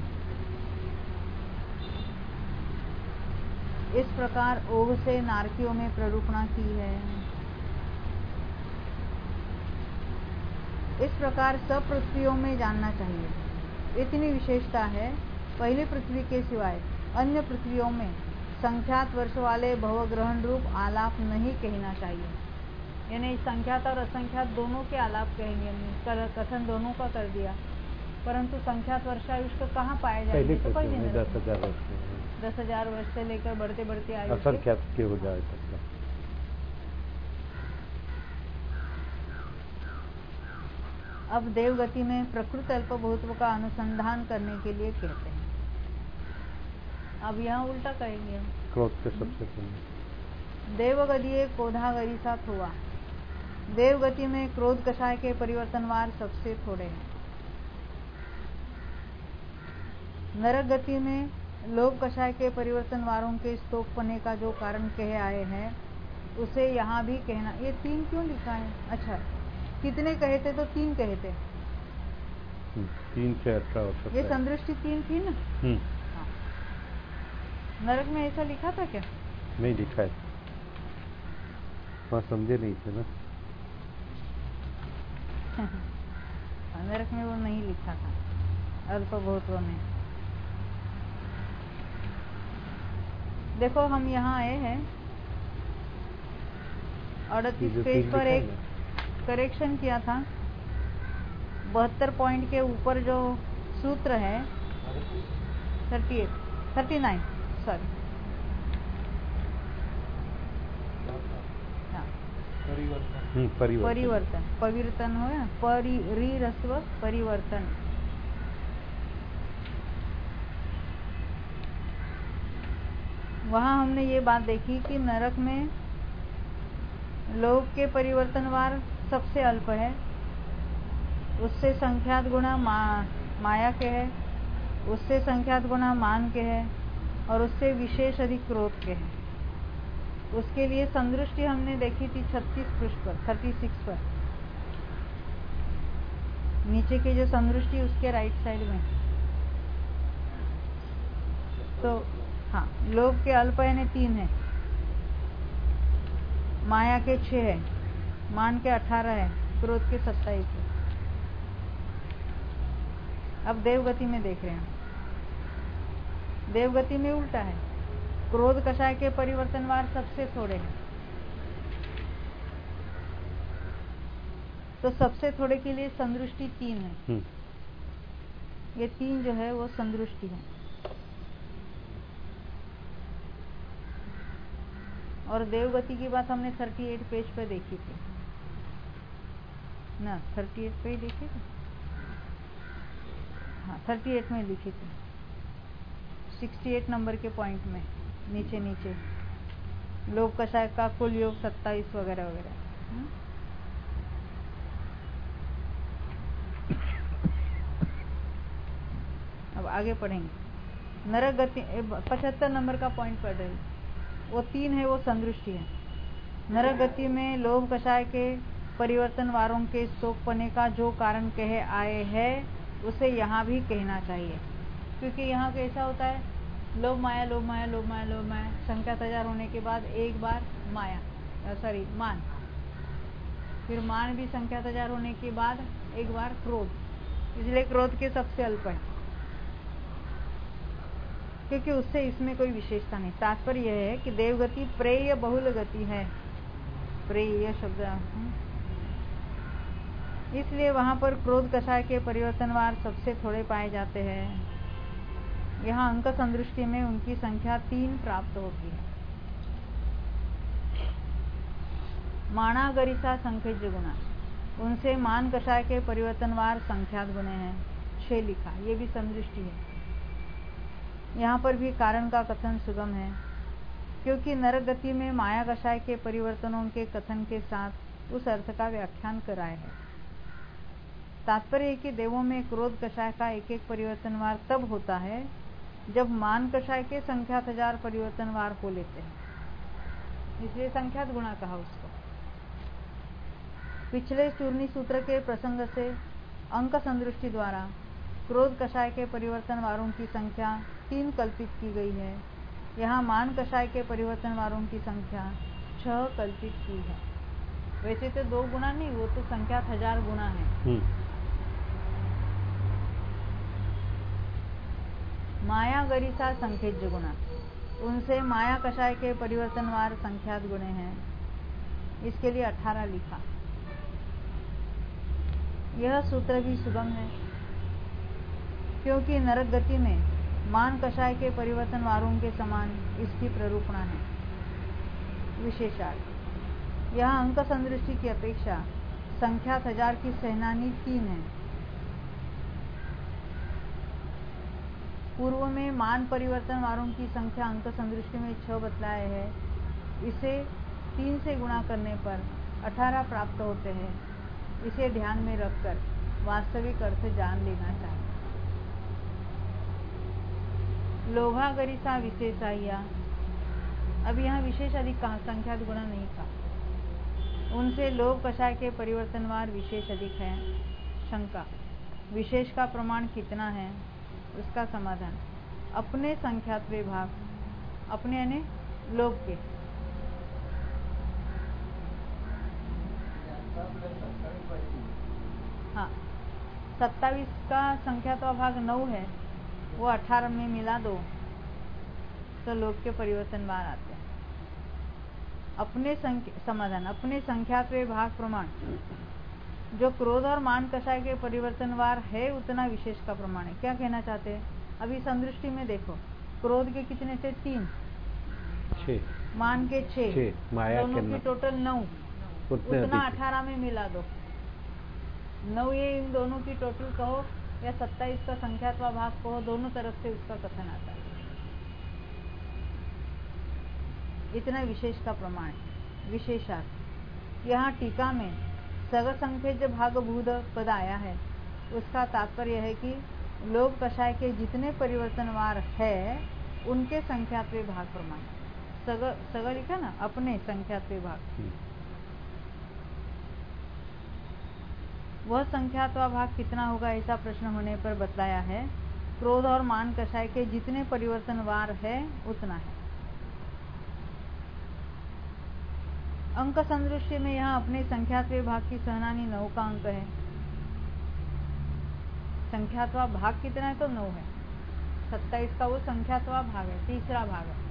इस प्रकार ओघ से नारकियों में प्ररूपणा की है। इस प्रकार सब पृथ्वियों में जानना चाहिए। इतनी विशेषता है, पहली पृथ्वी के सिवाय अन्य पृथ्वियों में संख्यात वर्ष वाले भवग्रहण रूप आलाप नहीं कहना चाहिए। यानी संख्यात और असंख्यात दोनों के आलाप कहेंगे, कथन दोनों का कर दिया, परंतु संख्यात वर्षायुष्क कहाँ पाए जाएंगे? तो पहले में दस हजार वर्ष दस हजार वर्ष से लेकर बढ़ते बढ़ते आयु असंख्यात के हो जाए तक। अब देवगति में प्रकृत अल्पभूतत्व का अनुसंधान करने के लिए कहते हैं। अब यहाँ उल्टा कहेंगे, क्रोध के सबसे पहले देवगति क्रोधागरी सा हुआ। देवगति में क्रोध कषाय के परिवर्तनवार सबसे थोड़े हैं। नरक गति में लोभ कषाय के परिवर्तनवारों के स्तोक पने का जो कारण कहे आए हैं उसे यहाँ भी कहना। ये तीन क्यों लिखा है? अच्छा, कितने कहे थे? तो तीन कहे थे। तीन से अठारह हो सकता ये है। संदृष्टि तीन थी ना? हाँ। नरक में ऐसा लिखा था क्या? नहीं लिखा है, वहाँ समझे नहीं थे ना। नरक में वो नहीं लिखा था अल्पभूतों में। देखो हम यहाँ आए हैं अड़तीस पेज पर एक करेक्शन किया था। बहत्तर पॉइंट के ऊपर जो सूत्र है thirty eight thirty nine sorry परिवर्तन परिवर्तन परिवर्तन हो ना, परि री रस्व परिवर्तन। वहाँ हमने ये बात देखी कि नरक में लोभ के परिवर्तनवार सबसे अल्प है, उससे संख्यात गुणा मा, माया के है, उससे संख्यात गुणा मान के है और उससे विशेष अधिक क्रोध के है। उसके लिए संदृष्टि हमने देखी थी छत्तीस पृष्ठ पर, छत्तीस पर, नीचे की जो संदृष्टि उसके राइट साइड में। तो हाँ, लोभ के अल्प यानी तीन है, माया के छह है, मान के अठारह है, क्रोध के सत्ताईस है। अब देवगति में देख रहे हैं, देवगति में उल्टा है, क्रोध कषाय के परिवर्तनवार सबसे थोड़े हैं। तो सबसे थोड़े के लिए संदृष्टि तीन है। ये तीन जो है वो संदृष्टि है। और देवगति की बात हमने अड़तीस पेज पे देखी थी ना, अड़तीस पे ही देखी थी। हाँ, अड़तीस में लिखी थी, अड़सठ नंबर के पॉइंट में नीचे नीचे लोभ कषाय का कुल योग सत्ताईस वगैरह वगैरह। अब आगे पढ़ेंगे। नरक गति पचहत्तर नंबर का पॉइंट पढ़ रहे, वो तीन है, वो संदृष्टि है। नरक गति में लोभ कषाय के परिवर्तन वारों के शोकपने का जो कारण कहे आए हैं उसे यहाँ भी कहना चाहिए, क्योंकि यहाँ कैसा होता है, लोभ माया लोभ माया लोभ माया लोभ माया, संख्या हजार होने के बाद एक बार माया सॉरी मान, फिर मान भी संख्या हजार होने के बाद एक बार क्रोध, इसलिए क्रोध के सबसे अल्प है, क्योंकि उससे इसमें कोई विशेषता नहीं। तात्पर्य यह है कि देवगति प्रेय बहुल गति है, प्रेय शब्द, इसलिए वहां पर क्रोध कषाय के परिवर्तनवार सबसे थोड़े पाए जाते हैं। यहाँ अंक संदृष्टि में उनकी संख्या तीन प्राप्त होती है। माणा गरिसा संख्यज गुणा, उनसे मान कषाय के परिवर्तनवार संख्यात गुणे हैं, छह लिखा, ये भी संदृष्टि है। यहाँ पर भी कारण का कथन सुगम है, क्योंकि नरक गति में माया कषाय के परिवर्तनों के कथन के साथ उस अर्थ का व्याख्यान कराए है। तात्पर्य है कि देवों में क्रोध कषाय का एक एक परिवर्तनवार तब होता है जब मान कषाय के संख्यात हजार परिवर्तनवार हो लेते हैं, इसलिए संख्यात गुणा कहा उसको। पिछले चूर्णी सूत्र के प्रसंग से अंक संदृष्टि द्वारा क्रोध कषाय के परिवर्तनवारों की संख्या तीन कल्पित की गई है। यहाँ मान कषाय के परिवर्तनवारों की संख्या छह कल्पित की है। वैसे तो दो गुना नहीं, वो तो संख्यात हजार गुना है। हम्म, माया गरिसा संखेज्य गुणा, उनसे माया कषाय के परिवर्तनवार संख्यात गुणे हैं। इसके लिए अठारह लिखा। यह सूत्र भी सुगम है, क्योंकि नरक गति में मान कषाय के परिवर्तन वारों के समान इसकी प्ररूपणा है। विशेषार्थ, यहाँ अंक संदृष्टि की अपेक्षा संख्यात हजार की सहनानी तीन है। पूर्व में मान परिवर्तन वारों की संख्या अंक संदृष्टि में छह बतलाए है। इसे तीन से गुणा करने पर अठारह प्राप्त होते हैं। इसे ध्यान में रखकर वास्तविक अर्थ जान लेना चाहिए। लोभा गरिसा विशेषाया, अब यहाँ विशेष अधिक कहा, संख्यात गुणा नहीं कहा। उनसे लोभ कषाय के परिवर्तनवार विशेष अधिक है। शंका, विशेष का प्रमाण कितना है? उसका समाधान, अपने संख्यात विभाग, अपने यानी लोभ के। हाँ, सत्तावीस का संख्यात्वा भाग नौ है, वो अठारह में मिला दो तो लोभ के परिवर्तन बार आते हैं। अपने समाधान, अपने संख्यात्व भाग प्रमाण जो क्रोध और मान कषाय के परिवर्तनवार है उतना विशेष का प्रमाण है। क्या कहना चाहते हैं? अभी संदृष्टि में देखो, क्रोध के कितने थे? तीन, छः, मान के छः, माया दोनों के की टोटल नौ, उतना अठारह में मिला दो। नौ ये इन दोनों की टोटल कहो या सत्ताईस का संख्यात्वा भाग कहो, दोनों तरफ से उसका कथन आता है। इतना विशेष का प्रमाण है। विशेषार्थ, यहाँ टीका में सग संख्यज भागभूत पद आया है, उसका तात्पर्य है कि लोभ कषाय के जितने परिवर्तनवार है उनके संख्यात्व भाग प्रमाण। सग सग लिखा ना, अपने संख्यात्व भाग। वह संख्यात्वा भाग कितना होगा ऐसा प्रश्न होने पर बतलाया है, क्रोध और मान कषाय के जितने परिवर्तनवार है उतना है। अंक संदृष्टि में यहाँ अपने संख्यात्व भाग की सहनानी नौ का अंक है। संख्यात्वा भाग कितना है? तो नौ है। सत्ताईस का वो संख्यात्वा भाग है, तीसरा भाग है।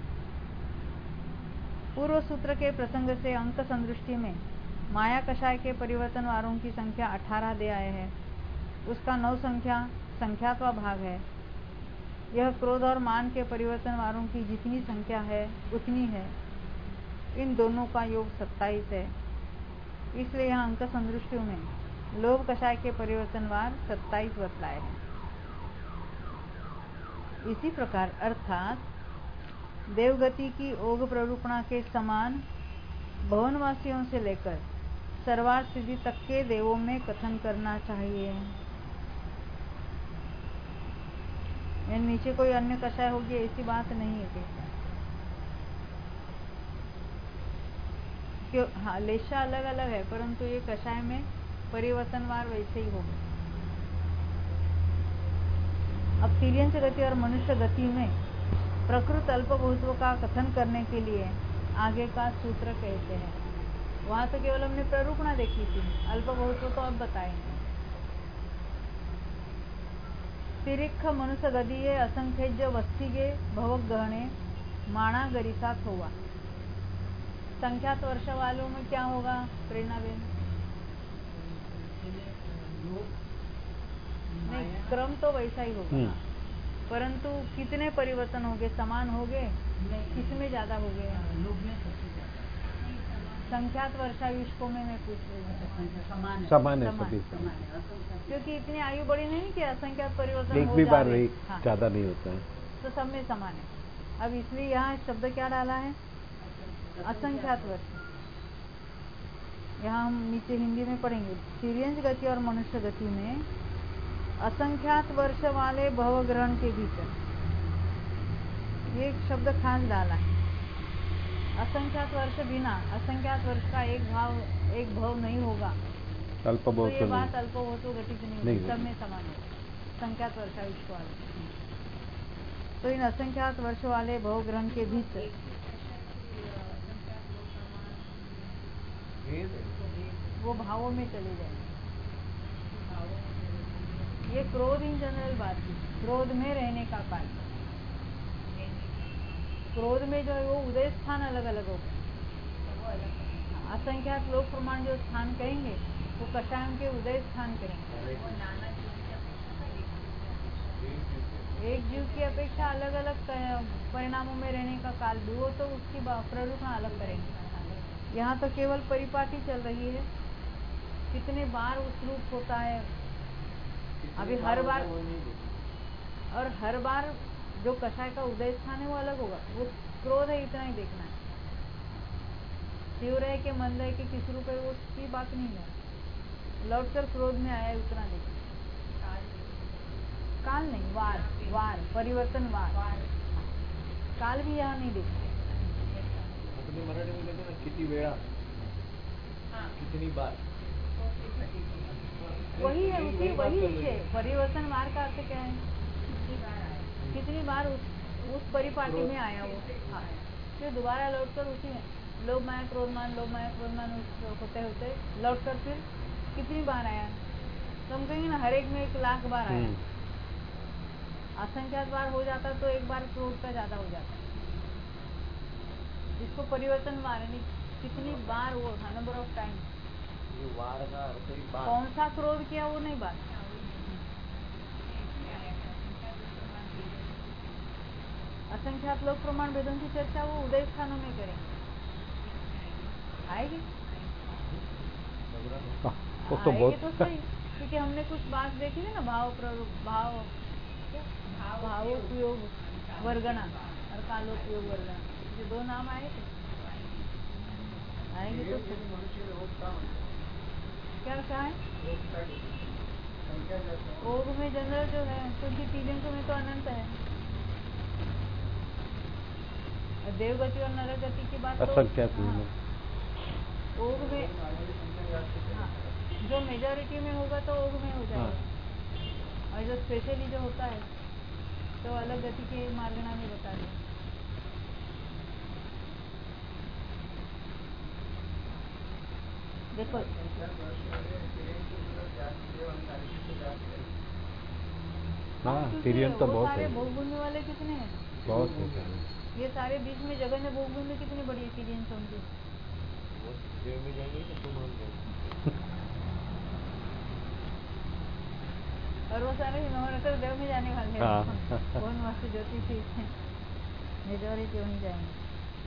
पूर्व सूत्र के प्रसंग से अंक संदृष्टि में माया कषाय के परिवर्तन वारों की संख्या अठारह दे आए हैं। उसका नौ संख्या संख्यात्वा भाग है। यह क्रोध और मान के परिवर्तन वारों की जितनी संख्या है उतनी है। इन दोनों का योग सत्ताईस है। इसलिए यहाँ अंक संदृष्टियों में लोभ कषाय के परिवर्तनवार सत्ताईस बतलाए हैं। इसी प्रकार अर्थात देवगति की ओघ प्ररूपणा के समान भवनवासियों से लेकर सर्वार्थ सिद्धि तक के देवों में कथन करना चाहिए। नीचे कोई अन्य कषाय होगी ऐसी बात नहीं है कहता। क्यों? हाँ, लेशा अलग अलग है, परंतु ये कषाय में परिवर्तनवार वैसे ही होगा। अब तिर्यंच गति और मनुष्य गति में प्रकृत अल्पभूत्व का कथन करने के लिए आगे का सूत्र कहते हैं। वहां तो केवल हमने प्ररूपणा देखी थी, अल्पभूत्व तो अब बताएंगे। तिरिक्ष मनुष्य गदीये असंख्यज्य वस्तिगे भवक गहने माणा गरिसात होगा। संख्यात वर्ष वालों में क्या होगा प्रेरणा बेन? नहीं, क्रम तो वैसा ही होगा, परंतु कितने परिवर्तन होंगे? समान होंगे? किसमें ज्यादा हो गए? संख्यात वर्षायुष्कों में मैं पूछ रही हूँ। समान समान है, समान, सभी समान है। क्योंकि इतनी आयु बड़ी नहीं कि असंख्यात परिवर्तन एक हो भी बार जाए। नहीं, हाँ, ज्यादा नहीं होता है, तो सब में समान है। अब इसलिए यहाँ शब्द क्या डाला है? असंख्यात वर्ष। यहाँ हम नीचे हिंदी में पढ़ेंगे, तिर्यंच गति और मनुष्य गति में असंख्यात वर्ष वाले भव ग्रहण के भीतर, ये एक शब्द खास डाला है। असंख्यात वर्ष बिना असंख्यात वर्ष का एक भाव एक भव नहीं होगा, तो ये बात अल्पभूत्व घटित नहीं होगी, सब में समान है। संख्यात वर्षायुष्क वाले, तो इन असंख्यात वर्ष वाले भव ग्रहण के भीतर वो भावों में चले जाएंगे। ये क्रोध इन जनरल बात है, क्रोध में रहने का काल। क्रोध में जो है वो उदय स्थान अलग अलग होगा। असंख्यात लोक प्रमाण जो स्थान कहेंगे वो कषायों के उदय स्थान करेंगे। एक जीव की अपेक्षा अलग अलग परिणामों में रहने का काल भी, वो तो उसकी प्ररूपण अलग करेंगे। यहाँ तो केवल परिपाटी चल रही है, कितने बार उस रूप होता है अभी हर बार, और हर बार जो कषाय का उदय स्थान है वो अलग होगा। वो क्रोध है इतना ही देखना है, तीव्र है कि मंद है कि किस रूप है वो उसकी बात नहीं है। लौटकर क्रोध में आया है उतना देखना। काल नहीं, वार, वार परिवर्तन वार, काल भी यहाँ नहीं देखते। अपनी मराठी में कहते ना किती वेळा, कितनी बार, वही है, उसी वही है। परिवर्तन वार का अर्थ क्या है? कितनी बार उस, उस परिपाटी में आया वो, हाँ, फिर दोबारा लौटकर उसी में लोभ माया क्रोधमान, लोभ माया क्रोधमान होते होते लौटकर फिर कितनी बार आया? तो हम कहेंगे ना हर एक में एक लाख बार आया। असंख्यात बार हो जाता तो एक बार क्रोध का ज्यादा हो जाता। जिसको परिवर्तन वार यानी कितनी बार वो था, नंबर ऑफ टाइम। वार का अर्थ ही बार। कौन सा क्रोध किया वो नहीं बात। असंख्यात लोक प्रमाण भेदों की चर्चा वो उदय स्थानों में करेंगे। आएगी वो तो बहुत तो सही, क्योंकि हमने कुछ बात देखी थी ना, भाव भाव भावोपयोग वर्गना और कालोपयोग वर्गना, ये दो नाम आए थे। आएंगे तो क्या क्या है? ओग में जनरल जो है, क्योंकि तीलिंग में तो अनंत है। देवगति और नरगति की बात तो हाँ, ओग में हाँ, जो मेजॉरिटी में होगा तो ओग में हो जाएगा। हाँ। और जो स्पेशली जो होता है तो अलग गति के मार्गना में बता दिया। देखो हाँ, तिरियन तो बहुत है। भोग भूमि वाले कितने हैं? बहुत है। ये सारे बीच में जगह में भोग भूमि कितनी बड़ी है तिरियन से उनकी? देव में जाएंगे तो तुम हम और वो सारे हिमालय देव में जाने वाले हैं। कौन वास्तु ज्योतिषी मेजॉरिटी वहीं जाएंगे।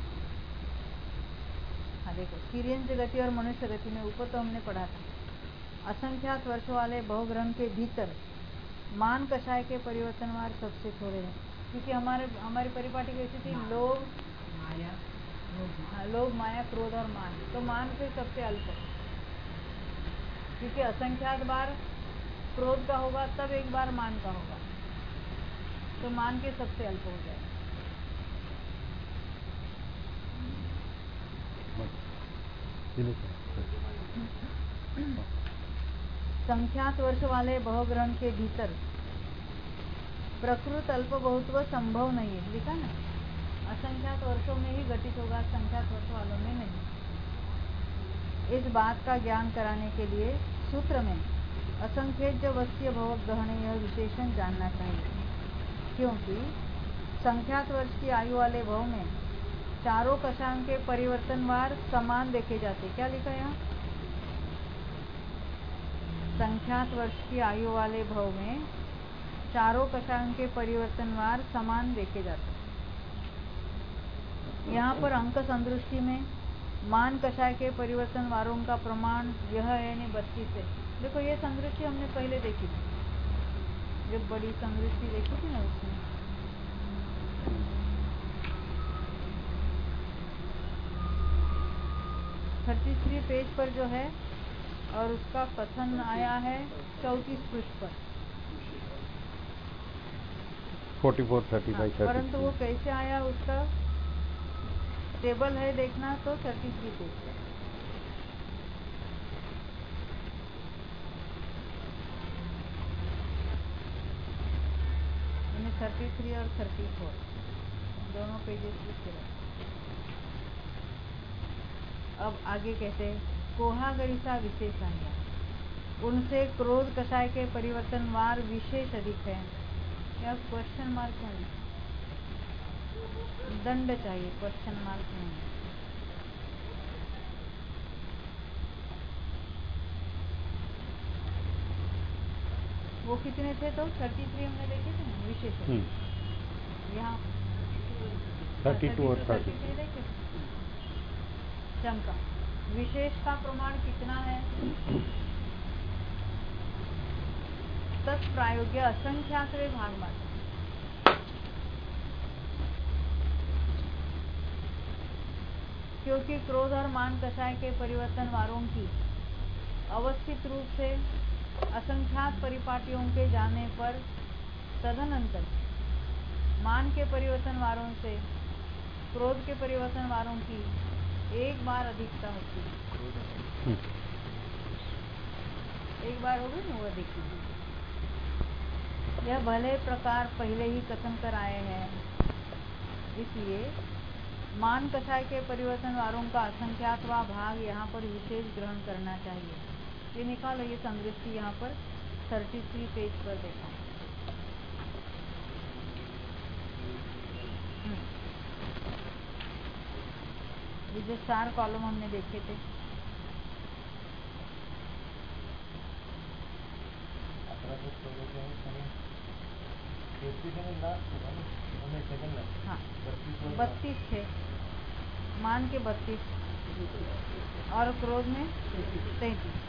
हाँ देखो, तिरियन गति और मनुष्य गति में ऊपर तो हमने पढ़ा था। असंख्यात वर्षों वाले बहुग्रह के भीतर मान कषाय के परिवर्तनवार सबसे थोड़े हैं, क्योंकि हमारे हमारी परिपाटी कैसी थी? लोभ माया, लोभ माया क्रोध और मान, तो मान से सबसे अल्प, क्योंकि असंख्यात बार क्रोध का होगा तब एक बार मान का होगा, तो मान के सबसे अल्प हो जाए। संख्यात वर्ष वाले बहुग्रह के भीतर प्रकृत अल्प बहुत्व संभव नहीं है, लिखा ना, असंख्यात वर्षों में ही घटित होगा, संख्यात वर्ष वालों में नहीं। इस बात का ज्ञान कराने के लिए सूत्र में असंख्यज वस्य भव गहन यह विशेषण जानना चाहिए, क्योंकि संख्यात वर्ष की आयु वाले भव में चारों कषायों के परिवर्तनवार समान देखे जाते। क्या लिखा है यहाँ? संख्यात वर्ष की आयु वाले भव में चारों कषायों के परिवर्तनवार समान देखे जाते। यहाँ पर अंक संदृष्टि में मान कषाय के परिवर्तन वारों का प्रमाण यह है यानी बत्तीस है। देखो ये संदृष्टि हमने पहले देखी थी, जब बड़ी संदृष्टि देखी थी ना, उसमें तैंतीसवीं पेज पर जो है, और उसका कथन आया है चौतीस पृष्ठ पर, चौवालीस, पैंतीस, परंतु वो कैसे आया उसका टेबल है देखना तो तैंतीसवीं पेज पर। तैंतीस और चौंतीस दोनों पेजेस लिखे। अब आगे कहते हैं कोहागरिसा विशेषांग, उनसे क्रोध कषाय के परिवर्तनवार विशेष अधिक है। यह क्वेश्चन मार्क है, दंड चाहिए, क्वेश्चन मार्क नहीं। वो कितने थे तो थर्टी थ्री हमने देखे थे ना विशेष, यहाँ थर्टी टू और थर्टी थ्री देखे। शंका, विशेष का प्रमाण कितना है? तत्प्रायोग्य असंख्यातवे भाग मात्र, क्योंकि क्रोध और मान कषाय के परिवर्तन वारों की अवस्थित रूप से असंख्यात परिपाटियों के जाने पर तदनंतर मान के परिवर्तन वारों से क्रोध के परिवर्तन वारों की एक बार अधिकता होती है। एक बार हो गई ना वो अधिकता। यह भले प्रकार पहले ही कथन कर आए हैं, इसलिए मान कषाय के परिवर्तन वारों का असंख्यातवा भाग यहाँ पर विशेष ग्रहण करना चाहिए। ये निकालो, ये संदृष्टि यहाँ पर तैंतीस पेज पर देखा। ये जो चार कॉलम हमने देखे थे, हाँ बत्तीस थे, मान के बत्तीस और क्रोध में तैतीस।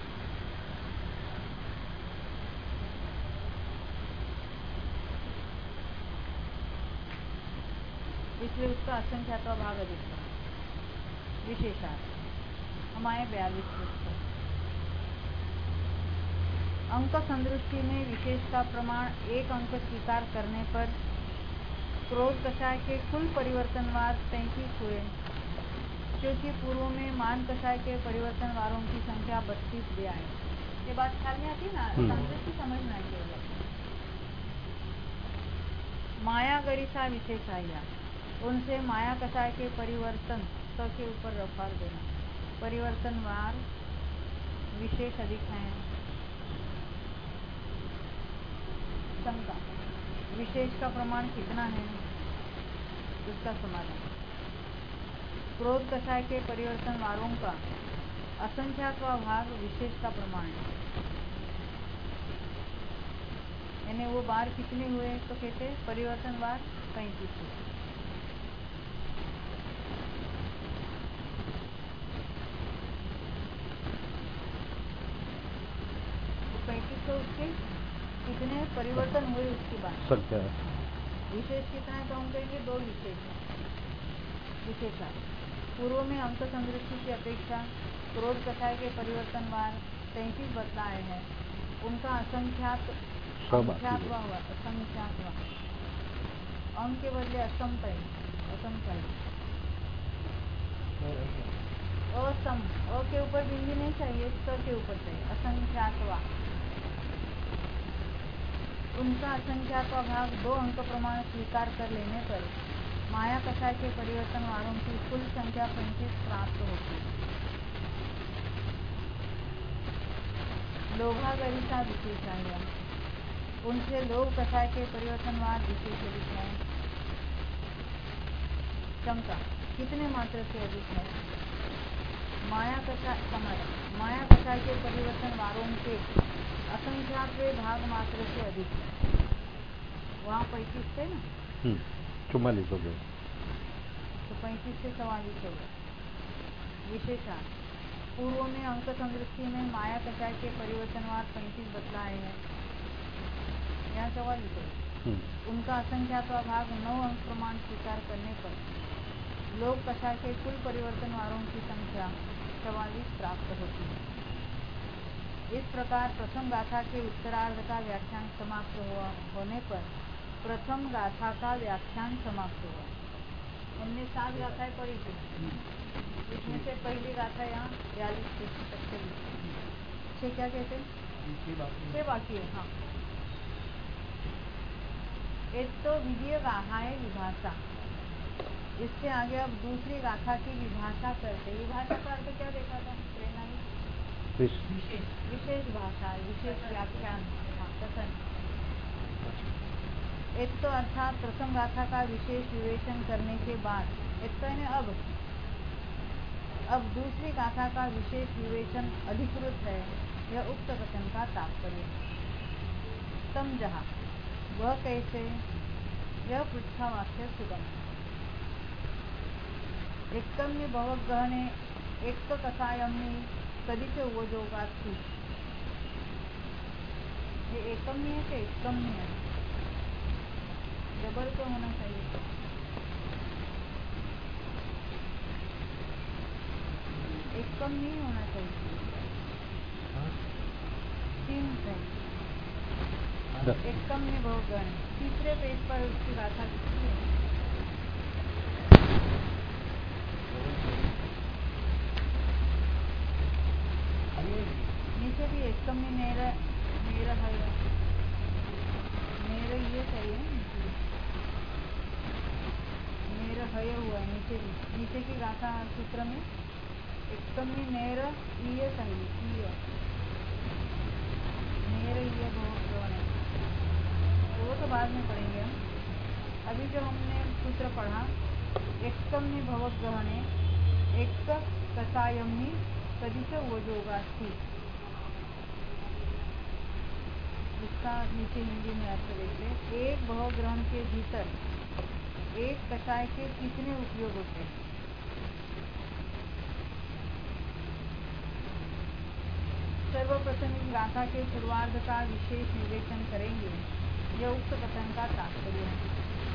इसलिए उसका असंख्यातवा भाग अधिक था। विशेषार्थ हम आए बयालीस पर। अंक संदृष्टि में विशेष का प्रमाण एक अंक स्वीकार करने पर क्रोध कषाय के कुल परिवर्तनवार तैंतीस हुए, क्योंकि पूर्व में मान कषाय के परिवर्तनवारों की संख्या बत्तीस दिया है। ये बात ख्याल में आती ना, संदृष्टि समझना चाहिए। माया गरिसा विशेष आया, उनसे माया कषाय के परिवर्तन स के ऊपर रफार देना, परिवर्तनवार विशेष अधिक है। शंका, विशेष का प्रमाण कितना है? इसका समाधान, क्रोध कषाय के परिवर्तन वारों का असंख्यातवा भाग विशेष का प्रमाण है। यानी वो बार कितने हुए तो कहते परिवर्तन बार पैंतीस हुए। तो पैंतीस तो उसके कितने परिवर्तन हुए उसकी बात संख्या है। विशेष कितना है तो हम कहेंगे दो विशेष विशेषा। पूर्व में अंक संदृष्टि की अपेक्षा क्रोध कषाय के परिवर्तन वार तैंतीस बतलाए हैं, उनका असंख्यात असंख्यातवा हुआ असंख्यातवा अंक के बदले असमतय असमतय असम अ के ऊपर बिंदी नहीं चाहिए, स के ऊपर चाहिए। असंख्यातवा, उनका असंख्यातवा भाग दो अंक प्रमाण स्वीकार कर लेने पर माया कषाय के परिवर्तन वालों की कुल संख्या पैंतीस प्राप्त होती है। लोभागरिसा विशेषांग, उनसे लोभ कषाय के परिवर्तनवाद विशेष अधिक है। शंका, कितने मात्र से अधिक है? माया कषाय समाधान, माया कषाय के परिवर्तन वारों के असंख्यातवे भाग मात्र से अधिक है। वहाँ पैंतीस थे ना, चौवालीस हो गए, तो पैंतीस से चौवालीस हो गए। विशेषार्थ, पूर्व में अंक संदृष्टि में माया कषाय के परिवर्तनवाद पैंतीस बतलाए हैं, यहाँ चौवालीस हो। उनका असंख्यातवा भाग नौ अंक प्रमाण स्वीकार करने पर लोभ कषाय के कुल परिवर्तन वारों की संख्या चौवालीस प्राप्त होती है। इस प्रकार प्रथम गाथा के उत्तरार्ध का व्याख्यान समाप्त हुआ होने पर प्रथम गाथा का व्याख्यान समाप्त हुआ। हमने सात गाथाएं पढ़ी थी, इसमें से पहली गाथा यहाँ बयालीस तक चली। छह क्या कहते हैं? छह बाकी है। हाँ, एक तो विजय गाथा है विभाषा, इससे आगे अब दूसरी गाथा की विभाषा करते। विभाषा का अर्थ क्या देखा था? प्रेरणा विशेष भाषा, विशेष व्याख्यान, हाँ, कथन। एक तो अर्थात प्रथम गाथा का विशेष विवेचन करने के बाद एक तो अब अब दूसरी गाथा का विशेष विवेचन अधिकृत है, यह उक्त कथन का तात्पर्य। तम जहाँ वह कैसे, यह पृष्ठावाक्य सुगम। एकम्य भवगहने एक कथायम्नी कदीचे उवजोगास्थि। ये एकम्य है कि एकम्य है? डबल तो होना चाहिए। एकम नहीं होना चाहिए, तीन चाहिए। एकम में बहुगण, तीसरे पेज पर उसकी गाथा लिखी है। नीचे भी एकम में मेरा मेरा है, मेरा ये चाहिए, मेरा हय हुआ है नीचे भी। नीचे की गाथा सूत्र में एकम में नेर ईय चाहिए, ईय नेर ईय बहुत है, वो तो बाद में पढ़ेंगे हम। अभी जब हमने सूत्र पढ़ा एकम में भवग्रहणे एक कसायम्नी कदिच उवजोगास्थि, इसका नीचे हिंदी में अर्थ देखिए। एक भवग्रहण के भीतर एक कषाय के कितने उपयोग होते हैं? सर्वप्रथम इस गाथा के पूर्वार्ध का विशेष विवेचन करेंगे, यह उक्त कथन का तात्पर्य है।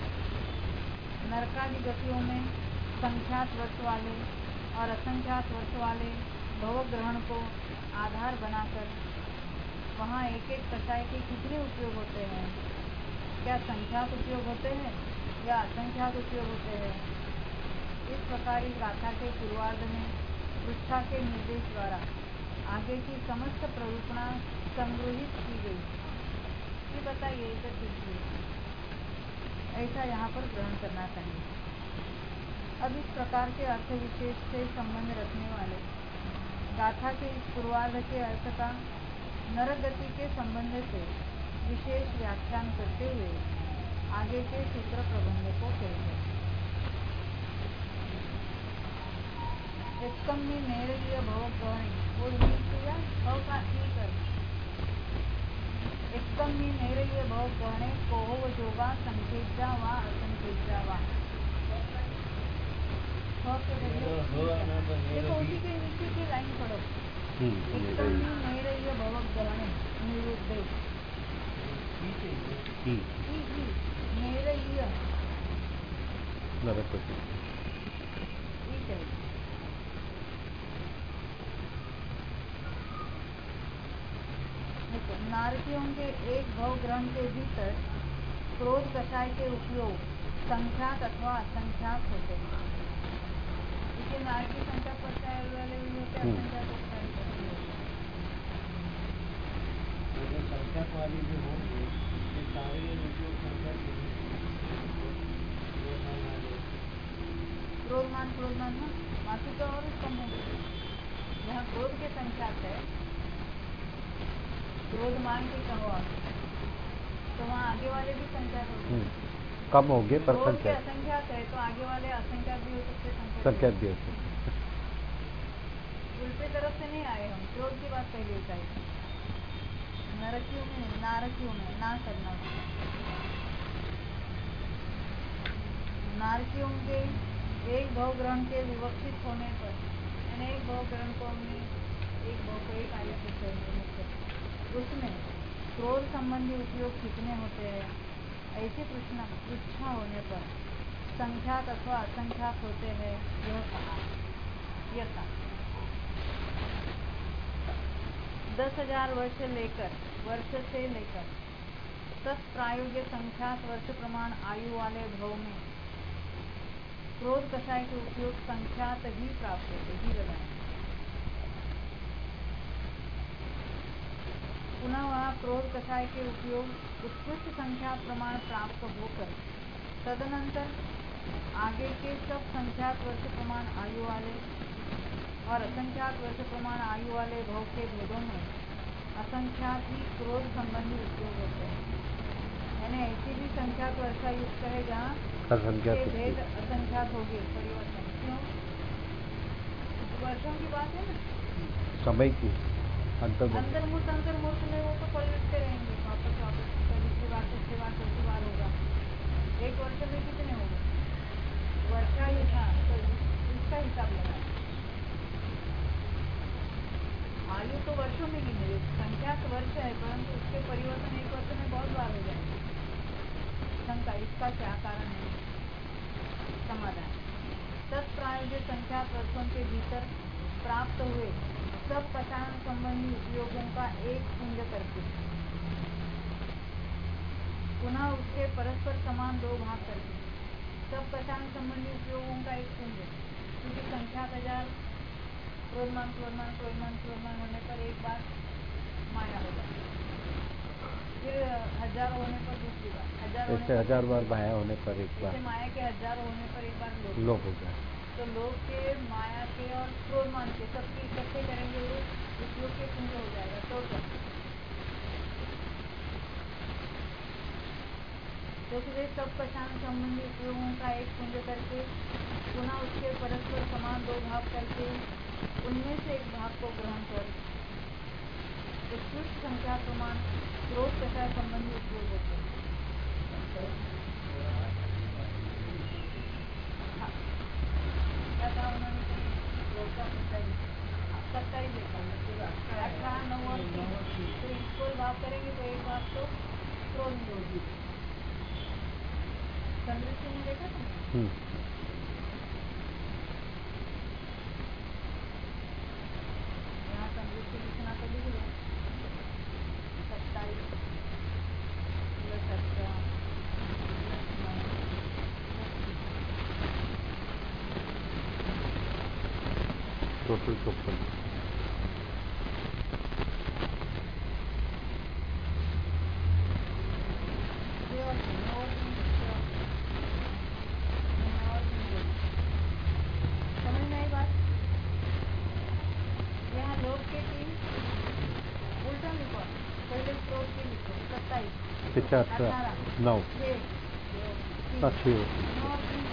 नरकादि गतियों में संख्यात वर्ष वाले और असंख्यात वर्ष वाले भवग्रहण को आधार बनाकर वहाँ एक एक कषाय के कितने उपयोग होते हैं? क्या संख्यात उपयोग होते हैं या असंख्यात उपयोग होते हैं? इस प्रकार इस गाथा के पूर्वार्ध में पृष्ठा के निर्देश द्वारा आगे की समस्त प्ररूपणा संग्रहित की गई। ये बताइए इसे कीजिए, ऐसा यहाँ पर ग्रहण करना चाहिए। अब इस प्रकार के अर्थ विशेष से संबंध रखने वाले गाथा के इस पूर्वार्ध के अर्थ का नरगति के संबंध से विशेष व्याख्यान करते हुए आगे के सूत्र प्रबंध को कहेंगे। एकम में नेरीय भवग्रहणे और नीतिया का कर एकम में नेरीय भवग्रहणे कोहो जोगा संकेजा वा असंकेजा वा। देखो उसी के नीचे की लाइन पढ़ो। एकम में नेरीय भवग्रहणे निरुद्धे नेरीय नरकति नारकियों के एक भवग्रहण के भीतर क्रोध कषाय के उपयोग संख्यात अथवा असंख्यात होते हैं। इसलिए नारकी संख्या कषाय वाले भी होते हैं, असंख्यात कषाय होते हैं। संख्यात वाली जो होंगे ये सारे उपयोग संख्यात क्रोधमान क्रोधमान ना बाकी तो और कम होंगे। यहाँ क्रोध के संख्यात है, क्रोध मान के कहो तो वहाँ आगे वाले भी संख्यात होंगे, कम होंगे पर संख्यात असंख्यात है तो आगे वाले असंख्यात भी हो सकते, संख्यात भी हो सकते। उल्टे तरफ से नहीं आए हम, क्रोध की बात पहले उठाई। नरकियों में नारकियों में ना करना, नारकियों के एक भवग्रहण के विवक्षित होने पर यानी एक भवग्रहण को हमने एक भव को एक आयत से उसमें क्रोध संबंधी उपयोग कितने होते हैं, ऐसी प्रश्न पृच्छा होने पर संख्यात अथवा असंख्यात होते हैं, यह कहा। यथा दस हजार वर्ष लेकर वर्ष से लेकर तत्प्रायोग्य संख्यात वर्ष प्रमाण आयु वाले भव में क्रोध कषाय के उपयोग संख्यात ही प्राप्त होते ही लगाए। पुनः वहाँ क्रोध कषाय के उपयोग उत्कृष्ट संख्या प्रमाण प्राप्त होकर तदनंतर आगे के सब संख्यात वर्ष प्रमाण आयु वाले और असंख्यात वर्ष प्रमाण आयु वाले भोग के भेदों में असंख्यात ही क्रोध संबंधी उपयोग होते हैं। यानी ऐसी भी संख्यात वर्षा युक्त है जहाँ असंख्यात के भेद असंख्यात हो गए परिवर्तन। क्यों? वर्षों की बात है ना, समय की अंतर अंतर्मुहूर्त अंतर्मुहूर्त में वो तो पलटते रहेंगे, वापस वापस दूसरी बार तीसरी बार चौथी बार होगा। एक वर्ष में कितने होगा वर्षा ही था, तो इसका हिसाब लगा। आयु तो वर्षों में ही है, संख्या तो वर्ष है, परंतु उसके परिवर्तन एक वर्ष में बहुत बार हो जाएंगे। शंका, इसका क्या कारण है? समाधान, तत्प्रायोज्य संख्यात वर्षों के भीतर प्राप्त हुए सब प्रसारण संबंधी उपयोगों का एक पुंज करके पुनः उसके परस्पर समान दो भाग करके सब प्रसारण संबंधी उपयोगों का एक पुंज, क्योंकि संख्यात हजार क्रोधमान क्रोधमान क्रोधमान क्रोधमान होने पर एक बार माया हो जाती है, फिर हजार होने पर दूसरी बार, हजार होने ऐसे हजार बार माया होने पर एक बार, माया के हजार होने पर एक बार लोभ लोभ हो जाए। तो लोभ के, माया के और क्रोधमान के सबके इकट्ठे करेंगे वो उपयोग के पुंज हो जाएगा टोटल। तो फिर सब प्रसारण संबंधी उपयोगों का एक पुंज करके पुनः उसके परस्पर समान दो भाग करके उनमें से एक भाग को ग्रहण कर उत्कृष्ट संख्या प्रमाण क्रोध प्रसार संबंधी उपयोग होते हैं। क्या कहा उन्होंने? सत्ताईस अठारह नौ और तीस, तो इसको भाग करेंगे तो एक भाग तो क्रोध में होगी। समृद्धि में देखा था यहाँ समृद्धि लिखना तो लिख लो, सत्ताईस प्लस अठारह टोटल चौपन। समझ में आई बात? यहाँ लोग के तीन उल्टा लिखो, पहले क्रोध के लिखो सत्ताईस पिछा अठारह नौ छः अच्छी हो नौ और तीन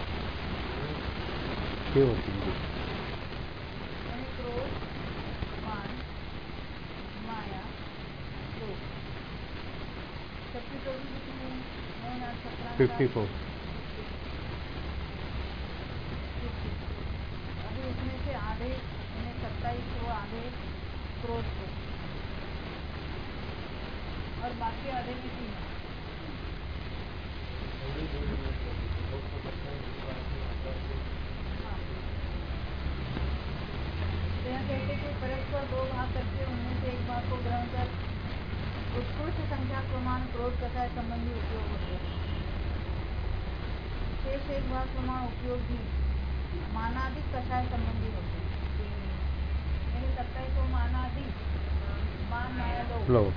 छः होती है। यानी क्रोध, मान, माया, लोभ, सबकी टोटल कितनी है? नौ आठ सत्रह फिफ्टी फोर। अभी उसमें से आधे यानी सत्ताईस को आधे क्रोध को और बाकी आधे में तीन है। तो यहाँ कहते कि परस्पर दो भाग करके उनमें से एक भाग को ग्रहण कर उत्कृष्ट संख्या प्रमाण क्रोध कषाय संबंधी उपयोग होते हैं। शेष एक भाग प्रमाण उपयोग भी मानादि कषाय संबंधी होते हैं। यानी सत्ताईस को मानादि मान माया लोभ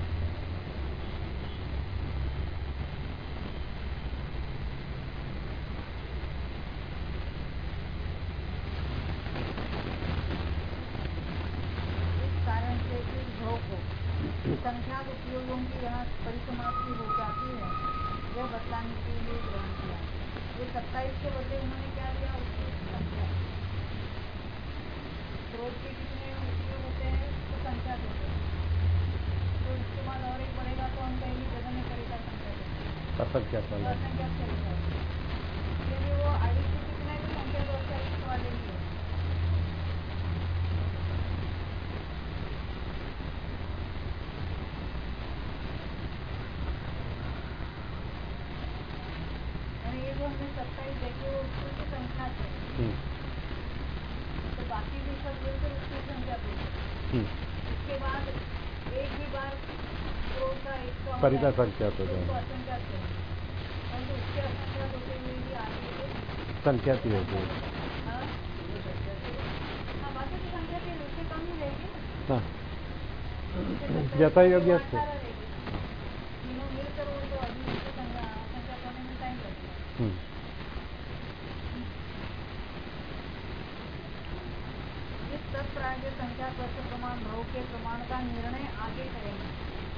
संख्या उपयोगों की यहाँ परिसमाप्ति हो जाती है, यह बतलाने के लिए ग्रहण किया। ये सत्ताईस के बदले उन्होंने क्या लिया? उसकी संख्या। क्रोध के कितने उपयोग होते हैं तो संख्या देते हैं, तो इसके बाद और एक बढ़ेगा तो हम कहेंगे जगह में करेगा संख्या असंख्या असंख्या करेगा, क्योंकि वो आयुष के कितने भी संख्या दो चालीस वाले ही है। सत्ताईस देखिए वो उसकी संख्या है, तो बाकी भी सब मिलकर उसकी संख्या पे उसके बाद एक ही बार क्रोध का एक का परिता संख्या तो असंख्या थे, परंतु उसके असंख्या होते हुए भी आगे संख्या थी होती है। हाँ बाकी की संख्या थी उससे कम ही रहेगी ना, जैसा योग्य तीनों मिलकर वो तो अभी उसकी संख्या संख्या करने में टाइम लगेगा। इस संख्या वर्ष प्रमाण भाव के प्रमाण का निर्णय आगे करेंगे।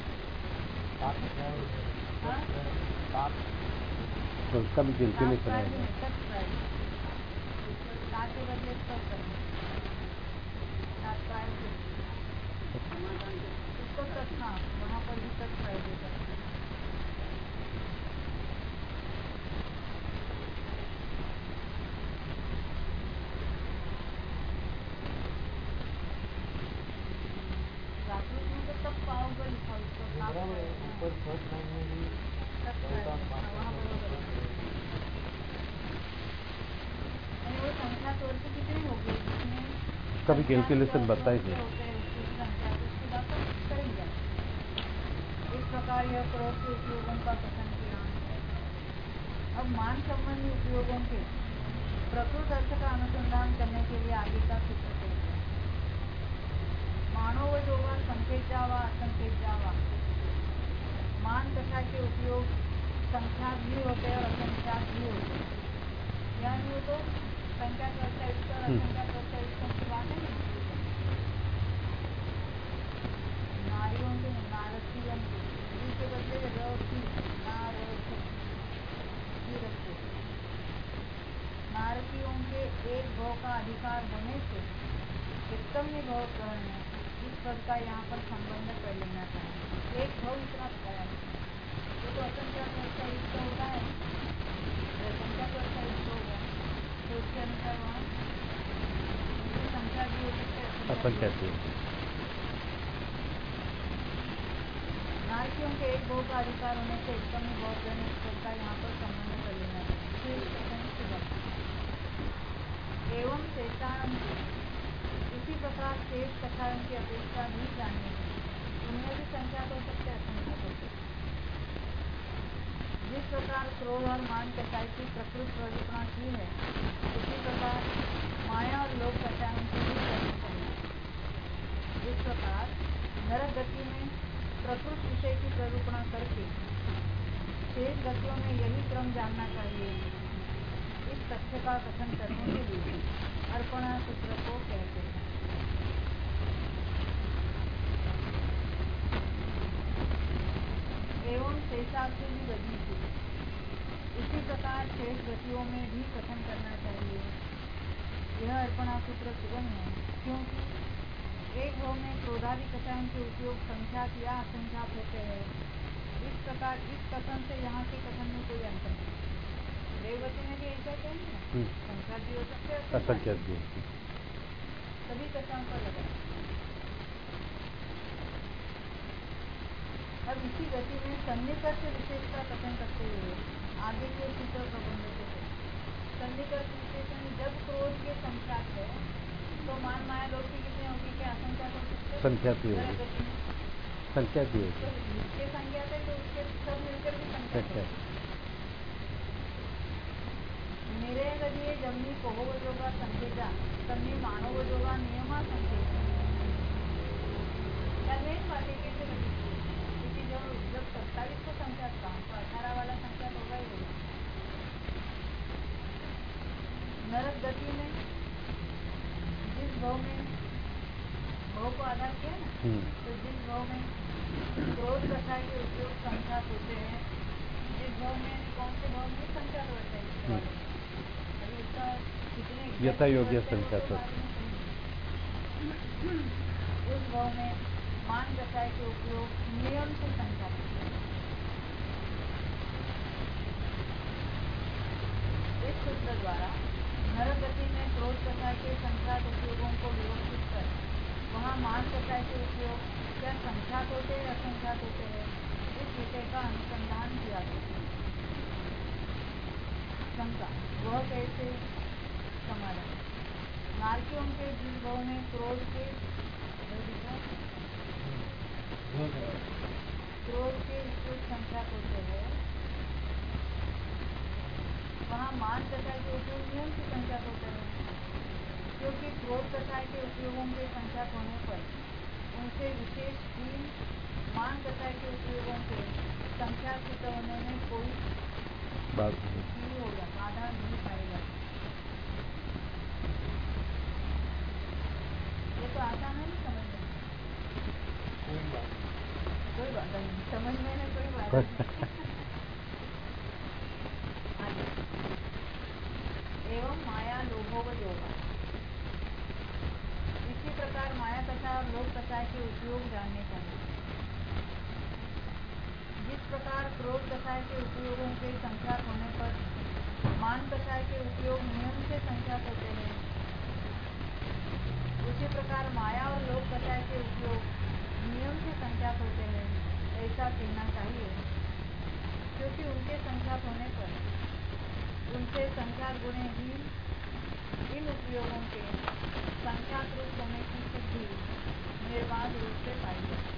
हाँ? तो उसका भी कैलकुलेशन है सात के बदले सब करेंगे सात प्राय से उसको तक हाँ वहाँ पर भी तक प्राय देगा। ऊपर फर्स्ट लाइन में भी वो संख्या तौर से कितनी होगी कभी कैलकुलेशन बताई है। इस प्रकार यह क्रोध के उपयोगों का कथन किया। अब मान संबंधी उपयोगों के प्रकृत अर्थ का अनुसंधान करने के लिए आगे का सूत्र है। मानव जो व संकेत जावा असंकेत जावा मान तथा के उपयोग संख्या भी होते हैं और असंख्या भी होते हैं। यह नहीं हो तो संख्या करता है इसका असंख्या करता है इसका की बात है। नारियों के नारसियों के बदले रखी नारसी रखते नारसियों के एक भाव का अधिकार होने से उत्तम भाव ग्रहण है। इस पद का यहाँ पर संबंध कर लेना चाहिए। एक भाव इतना बताया ये तो असंख्या करता है इसका होता है संख्या करता है इसका होगा तो उसके अनुसार वहाँ संख्या भी हो सकती है असंख्या भी। नारसियों के एक भाव का अधिकार होने से उत्तम भाव ग्रहण इस पद का यहाँ पर संबंध कर लेना चाहिए। एवं शेषाणम इसी प्रकार शेष कथाओं की अपेक्षा भी जाननी है। उनमें भी संख्या हो सकते हैं असंख्या हो सकते। जिस प्रकार क्रोध और मान कथाएं की प्रकृत प्रवृत्ति की है उसी प्रकार माया और लोक कथाओं की भी प्रवृत्ति है। इस प्रकार नरक गति में प्रकृत विषय की प्ररूपणा करके शेष गतियों में यही क्रम जानना चाहिए। इस तथ्य का कथन करने के लिए अर्पणा सूत्र को कहते हैं। एवं शेषार्थी भी बदली थी इसी प्रकार शेष गतियों में भी कथन करना चाहिए। यह अर्पणा सूत्र सुगम है क्योंकि एक भाव में क्रोधादि कथाओं के उपयोग संख्यात या असंख्यात होते हैं। इस प्रकार इस कथन से यहाँ के कथन में कोई अंतर नहीं। देवगति में भी ऐसा कहेंगे संख्या भी हो सकते हैं असंख्यात भी सभी कथाओं पर लगा। अब इसी गति में सन्निकर्ष विशेषता कथन करते हुए आगे के सूत्र प्रबंध से सन्निकर्ष विशेषण जब क्रोध के संख्यात है तो मान माया लोग की कितनी होगी क्या असंख्यात हो सकते हैं संख्यात भी होगी संख्यात भी होगी जिसके संख्यात है तो उसके सब मिलकर भी संख्यात है। मेरे गदिये जमनी पोहोवजोगा संकेता तमनी मानवजोगा नियमा संकेता क्या मेन बात है कैसे बनी क्योंकि जब जब सत्ताईस को संख्यात था तो अठारह वाला संख्यात होगा ही होगा। नरक गति में जिस भाव में भाव को आधार किया ना तो जिस भाव में क्रोध कथा के उपयोग संख्यात होते हैं जिस भाव में कौन से भाव में संख्यात होते हैं अभी उसका कितने यथा योग्य संख्यात उस भाव में मान कथा के उपयोग नियम से संख्यात होते हैं। इस सूत्र द्वारा नरक गति में क्रोध कथा के संख्यात उपयोगों को व्यवस्थित कर वहाँ मान कथा के उपयोग क्या संख्यात होते हैं असंख्यात होते हैं इस विषय का अनुसंधान किया गया। शंका वह कैसे समाधान नारकियों के जिस भाव में क्रोध के क्रोध के उपयोग संख्यात होते हैं वहाँ मान कथा के उपयोग नियम की संख्यात होते हैं क्योंकि क्रोध कथा के उपयोगों के संख्यात होने पर उनसे विशेष तीन मान कथा के उपयोगों के संख्या सिद्ध होने में कोई बात नहीं होगा बाधा नहीं पाएगा। ये तो आसान आगे। एवं माया लोभो व योगा। इसी प्रकार माया कषाय और लोभ कषाय के उपयोग जानने चाहिए। जिस प्रकार क्रोध कषाय के उपयोगों के संख्यात होने पर मान कषाय के उपयोग नियम से संख्यात होते हैं, उसी प्रकार माया और लोभ कषाय के उपयोग नियम से संख्यात होते हैं, ऐसा कहना चाहिए। क्योंकि उनके संख्यात होने पर उनसे संख्यात गुणे ही इन उपयोगों के संख्यात रूप होने की सिद्धि निर्बाध रूप से पाई जाती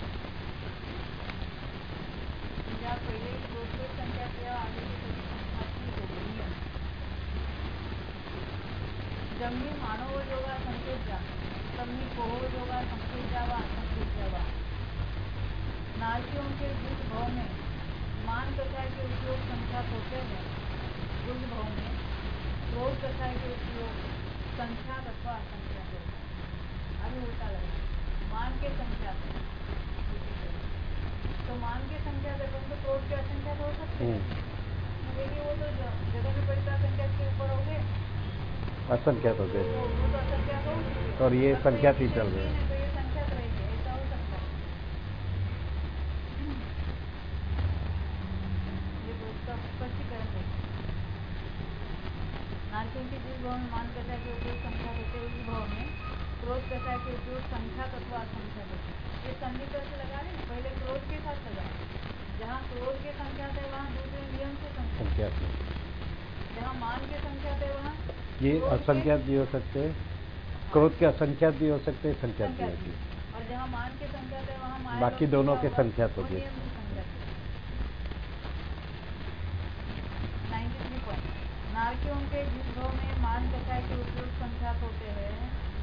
है। पहले ही क्रोध को संख्या किया, आगे की सभी संख्यात की हो गई है। जमनी मानव जोगा संकेत जा तमनी कोहो जोगा संकेत जावा संकेत जावा। नारकियों के जिस भाव में मान कषाय के उपयोग संख्यात होते हैं, उस भाव में क्रोध कषाय के उपयोग संख्यात अथवा असंख्यात होते हैं। अभी उल्टा लगा, मान के संख्यात है तो मान के संख्यात है तो क्रोध के असंख्यात हो सकते हैं, लेकिन वो तो जगह में पड़ता संख्यात के ऊपर हो गए, असंख्यात हो गए वो तो असंख्यात हो चुके और ये संख्यात ही चल रहे हैं, तो ये संख्यात रहेंगे, ऐसा हो सकता है। ये तो उसका स्पष्टीकरण देखिए। नारकियों के जिस भाव में मान कषाय के उपयोग संख्यात होते उस भाव में क्रोध कषाय के उपयोग संख्यात अथवा असंख्यात होते। ये सन्निकर्ष से लगा रहे, पहले क्रोध के साथ लगा, जहाँ क्रोध के संख्यात है वहाँ दूसरे नियम से संख्यात है, जहाँ मान के संख्यात है वहाँ ये असंख्यात भी हो सकते हैं, क्रोध के असंख्यात भी हो सकते हैं, संख्यात भी होती है, और जहाँ मान के संख्यात है वहाँ माया बाकी दोनों के संख्यात हो गए। नारकियों के जिस भाव में मान कषाय के उपयोग संख्यात होते हैं,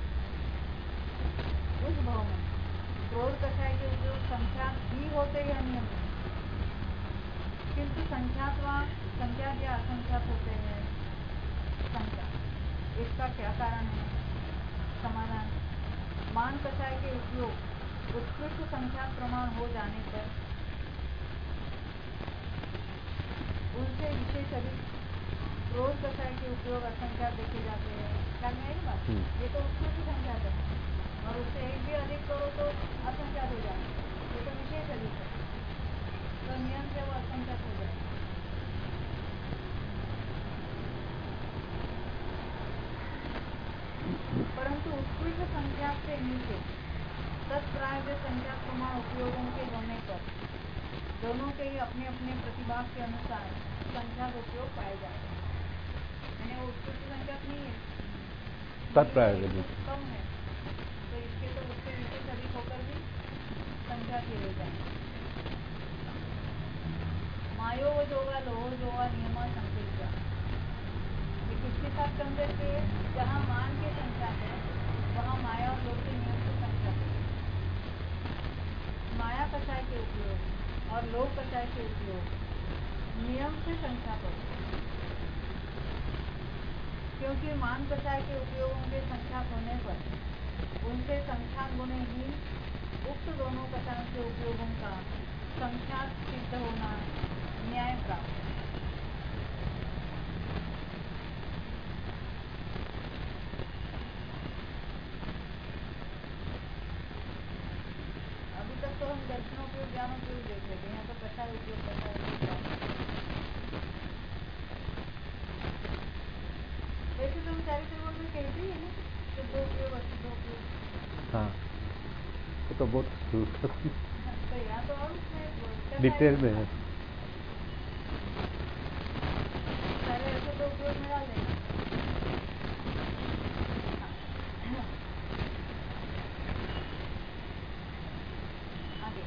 उस भाव में क्रोध कषाय के उपयोग संख्यात ही होते हैं नियम, किंतु संख्यात व संख्यात या असंख्यात होते हैं संख्यात। इसका क्या कारण है? समाधान, मान कषाय के उपयोग उत्कृष्ट संख्यात प्रमाण हो जाने पर उनसे विशेष अधिक क्रोध कषाय के उपयोग असंख्यात देखे जाते हैं। क्या मैं यही बात, ये तो उत्कृष्ट संख्यात है और उससे एक भी अधिक करो तो असंख्यात हो जाए, ये तो विशेष अधिक है, तो नियम से वो असंख्यात हो जाए। परंतु उत्कृष्ट संख्या से नीचे तत्प्राय वे संख्यात प्रमाण उपयोगों के होने पर दोनों के ही अपने अपने प्रतिभा के अनुसार संख्यात उपयोग पाए जाते हैं। यानी वो उत्कृष्ट संख्यात नहीं है, तत्प्राय कम है, तो इसके तो उससे विशेष अधिक होकर भी संख्यात ही हो जाए। मायो व जोगा लोहो जोगा नियमा संकेत, किसके साथ कंपेयर किए? जहाँ मान के संख्या है वहाँ माया और लोभ के नियम से संख्या है। माया कषाय के उपयोग और लोभ कषाय के उपयोग नियम से संख्या होते हैं, क्योंकि मान कषाय के उपयोगों के संख्यात होने पर उनसे संख्यात गुणे ही उक्त दोनों कषायों के उपयोगों का संख्यात सिद्ध होना न्याय प्राप्त है। अभी तक तो हम दर्शनों उपयोग ज्ञान उपयोग देख रहे थे, यहाँ तो कषाय उपयोग कषाय वैसे तो हम चारित्र बोर्ड में कहते ही है ना, शुद्ध उपयोग अशुद्ध उपयोग। हाँ, वो तो बहुत तो यहाँ तो और उसमें डिटेल में है। पहले अशुद्ध उपयोग में डाल देना। आगे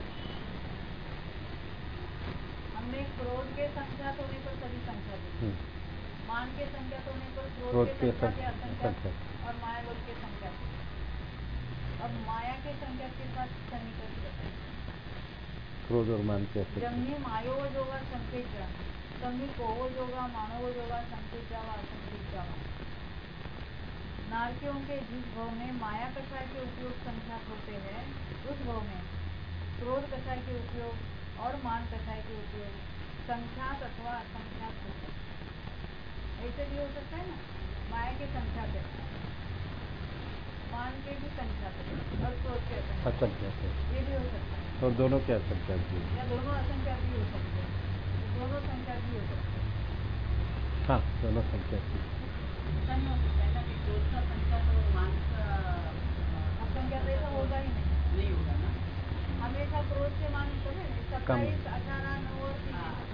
हमने क्रोध के संख्यात होने पर सभी संख्या दी, मान के संख्यात होने पर क्रोध के संख्यात असंख्यात और माया लोभ के संख्यात। अब माया के संख्यात के साथ सन्निकर्ष बताइए। क्रोध और मान के जमनी मायो व जोगा संकेत जा तमनी कोहो जोगा मानो व जोगा संकेत जावा असंकेत जावा। नारकियों के जिस भाव में माया कषाय के उपयोग संख्यात होते हैं, उस भाव में क्रोध कषाय के उपयोग और मान कसाय के उपयोग संख्यात अथवा असंख्यात होते हैं। ऐसे भी हो सकता है ना, माया के संख्यात है, मान के भी संख्यात है और क्रोध के असंख्यात है, ये भी हो सकता है। और दोनों के असंख्यात भी, या दोनों असंख्यात भी हो सकते हैं, दोनों संख्यात भी हो सकते हैं। हाँ, दोनों संख्यात भी ऐसा नहीं हो सकता है ना कि क्रोध का संख्यात और मान का असंख्यात, ऐसा होगा ही नहीं, नहीं होगा ना। हमेशा क्रोध से मान करें सत्ताईस अठारह नौ और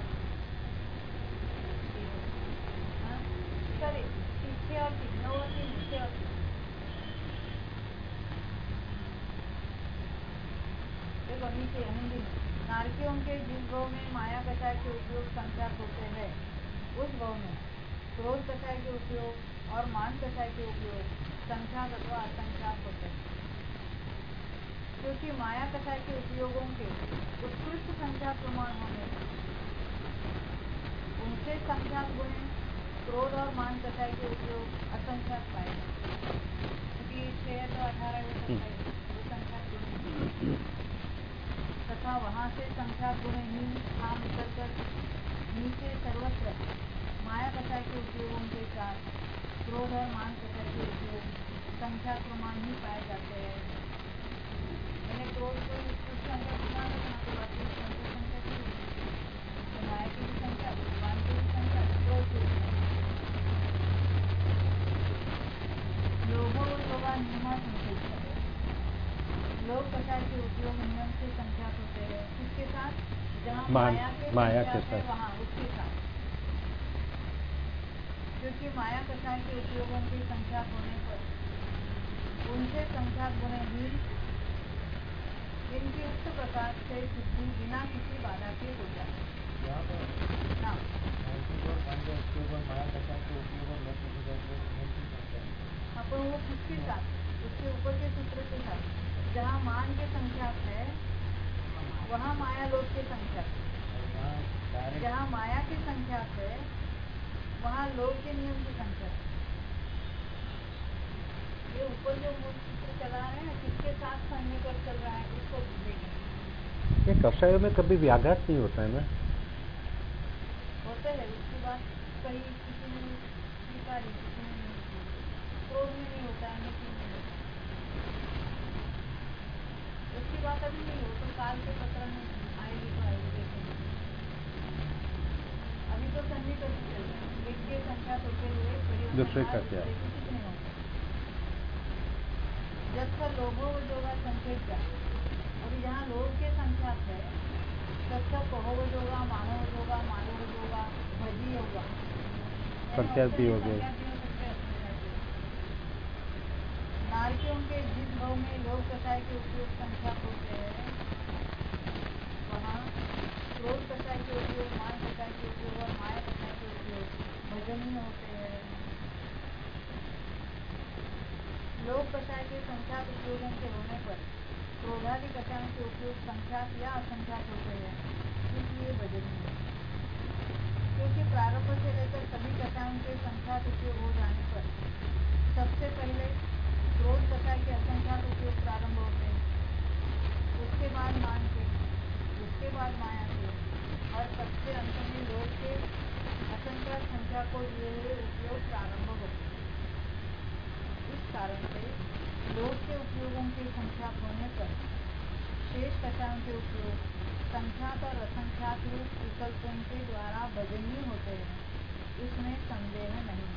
सॉरी छः और तीन, नौ और तीन छः और तीन। देखो नीचे हिंदी में, नारकियों के जिस गौ में माया कषाय के उपयोग संख्यात होते हैं, उस गौ में क्रोध कषाय के उपयोग और मान कषाय के उपयोग संख्यात अथवा असंख्यात होते हैं। क्योंकि माया कषाय के उपयोगों के उत्कृष्ट संख्यात प्रमाण होने उनसे संख्यात गुणे क्रोध और मान कषाय के उपयोग असंख्यात पाए जाते हैं। क्योंकि छह तो अठारह हो सकता है, वो संख्यात गुणे तथा वहाँ से संख्यात गुणहीन स्थान निकलकर नीचे सर्वत्र माया कषाय के उपयोगों के साथ क्रोध और मान कषाय के उपयोग संख्यात प्रमाण ही पाए जाते हैं। मैंने क्रोध को संख्या प्रमाण रखना तो बाकी संख्या संख्या की तो माया की भी संख्या, मान की भी संख्या, क्रोध की भी संख्या। लोभो लोगा नियमा संकेत करे, लोभ कषाय के उपयोग नियम से संख्यात होते हैं। किसके साथ? जहाँ माया के माया के साथ वहाँ उसके साथ, क्योंकि माया कषाय के उपयोगों के संख्यात होने पर उनसे संख्यात गुणहीन इनकी उक्त प्रकार से सिद्धि बिना किसी बाधा के हो जाए। अपन वो किसके साथ, उसके ऊपर के सूत्र के साथ, जहाँ मान के संख्यात है वहाँ माया लोभ के संख्यात है, जहाँ माया की संख्यात है वहाँ लोभ के नियम की संख्यात है। ये ऊपर जो मूल सूत्र चला रहे हैं किसके साथ सन्निकट चल रहा है उसको देखेंगे। ये कषायों में कभी व्याघात नहीं होता है ना? होते है, उसकी बात कहीं किसी ने स्वीकारी, किसी ने नहीं की। क्रोध में नहीं होता है, नीति में होता है, उसकी बात अभी नहीं हो तो काल के प्रकरण में आएगी तो आएगी, देखेंगे। अभी तो सन्निकट चल रहा है, एक के संख्यात होते हुए दूसरे का क्या कितने होते जब का लोभो जोगा संकेत जा, अभी जहाँ लोभ के संख्यात है तब तक कहो जोगा, मानो जोगा, मानो जोगा, भजी होगा, संख्यात भी हो गए। नारकियों के जिस भाव में लोभ कषाय के उपयोग संख्यात होते हैं वहाँ क्रोध कषाय के उपयोग, मान कषाय के उपयोग और माया कषाय के उपयोग भजनीय होते हैं। लोभ कषाय के संख्यात उपयोगों के होने पर क्रोधादि कषायों के उपयोग संख्यात या असंख्यात होते हैं, इसलिए भजनीय। क्योंकि प्रारंभ से लेकर सभी कषायों के संख्यात उपयोग हो जाने पर सबसे पहले क्रोध कषाय के असंख्यात उपयोग प्रारंभ होते हैं, उसके बाद मान के, उसके बाद माया के और सबसे अंत में लोभ के असंख्यात संख्या को लिए हुए उपयोग प्रारंभ होते हैं। इस कारण से लोभ के उपयोगों की संख्यात होने पर शेष कषायों के उपयोग संख्यात और असंख्यात रूप विकल्पों के द्वारा भजनीय होते हैं, इसमें संदेह नहीं।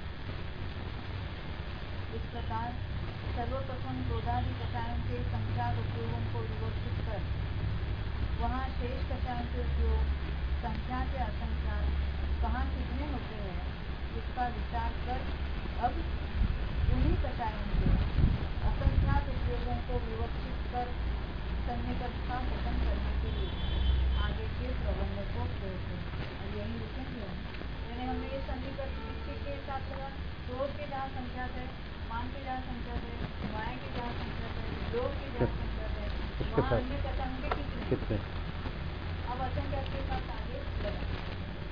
इस प्रकार सर्वप्रथम क्रोधादि कषायों के संख्यात उपयोगों को विवर्तित कर वहाँ शेष कषायों के उपयोग संख्यात या असंख्यात कहाँ कितने होते हैं इसका विचार कर अब उन्हीं कषायों के असंख्यात उपयोगों को विवर्तित कर सन्निकटता खत्म करने के लिए आगे के प्रबंध को प्रयोग करें। और यही लिखेंगे हम, यानी हमें ये सन्निकट किसके के साथ लगा, क्रोध के जहाँ संख्यात है, मान के जहाँ संख्यात है, माया के जहाँ संख्यात है, लोभ के जहाँ संख्यात है, वहाँ अन्य कषायों के कितने कितने अब असंख्यात के साथ आगे लगा।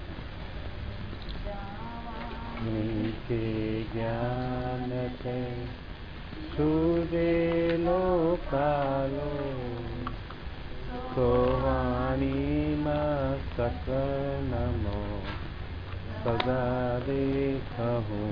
उनके ज्ञान से सूर्य लो कालो, तो वाणी नमो सदा देखूं।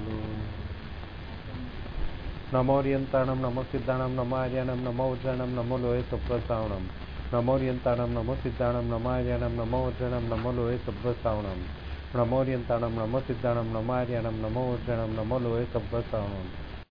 नमोरियंताणम नमो सिद्धाणम नमो आर्याणम नमो वज्राणम नमो लोहे सब्बसावणम। नमोरियंताणम नमो सिद्धाणम नमो आर्याणम नमो वज्राणम नमो लोहे सब्बसावणम। नमोरियंताणम नमो सिद्धाणम नमो आर्याणम नमो वज्राणम नमो लोहे सब्बसावणम।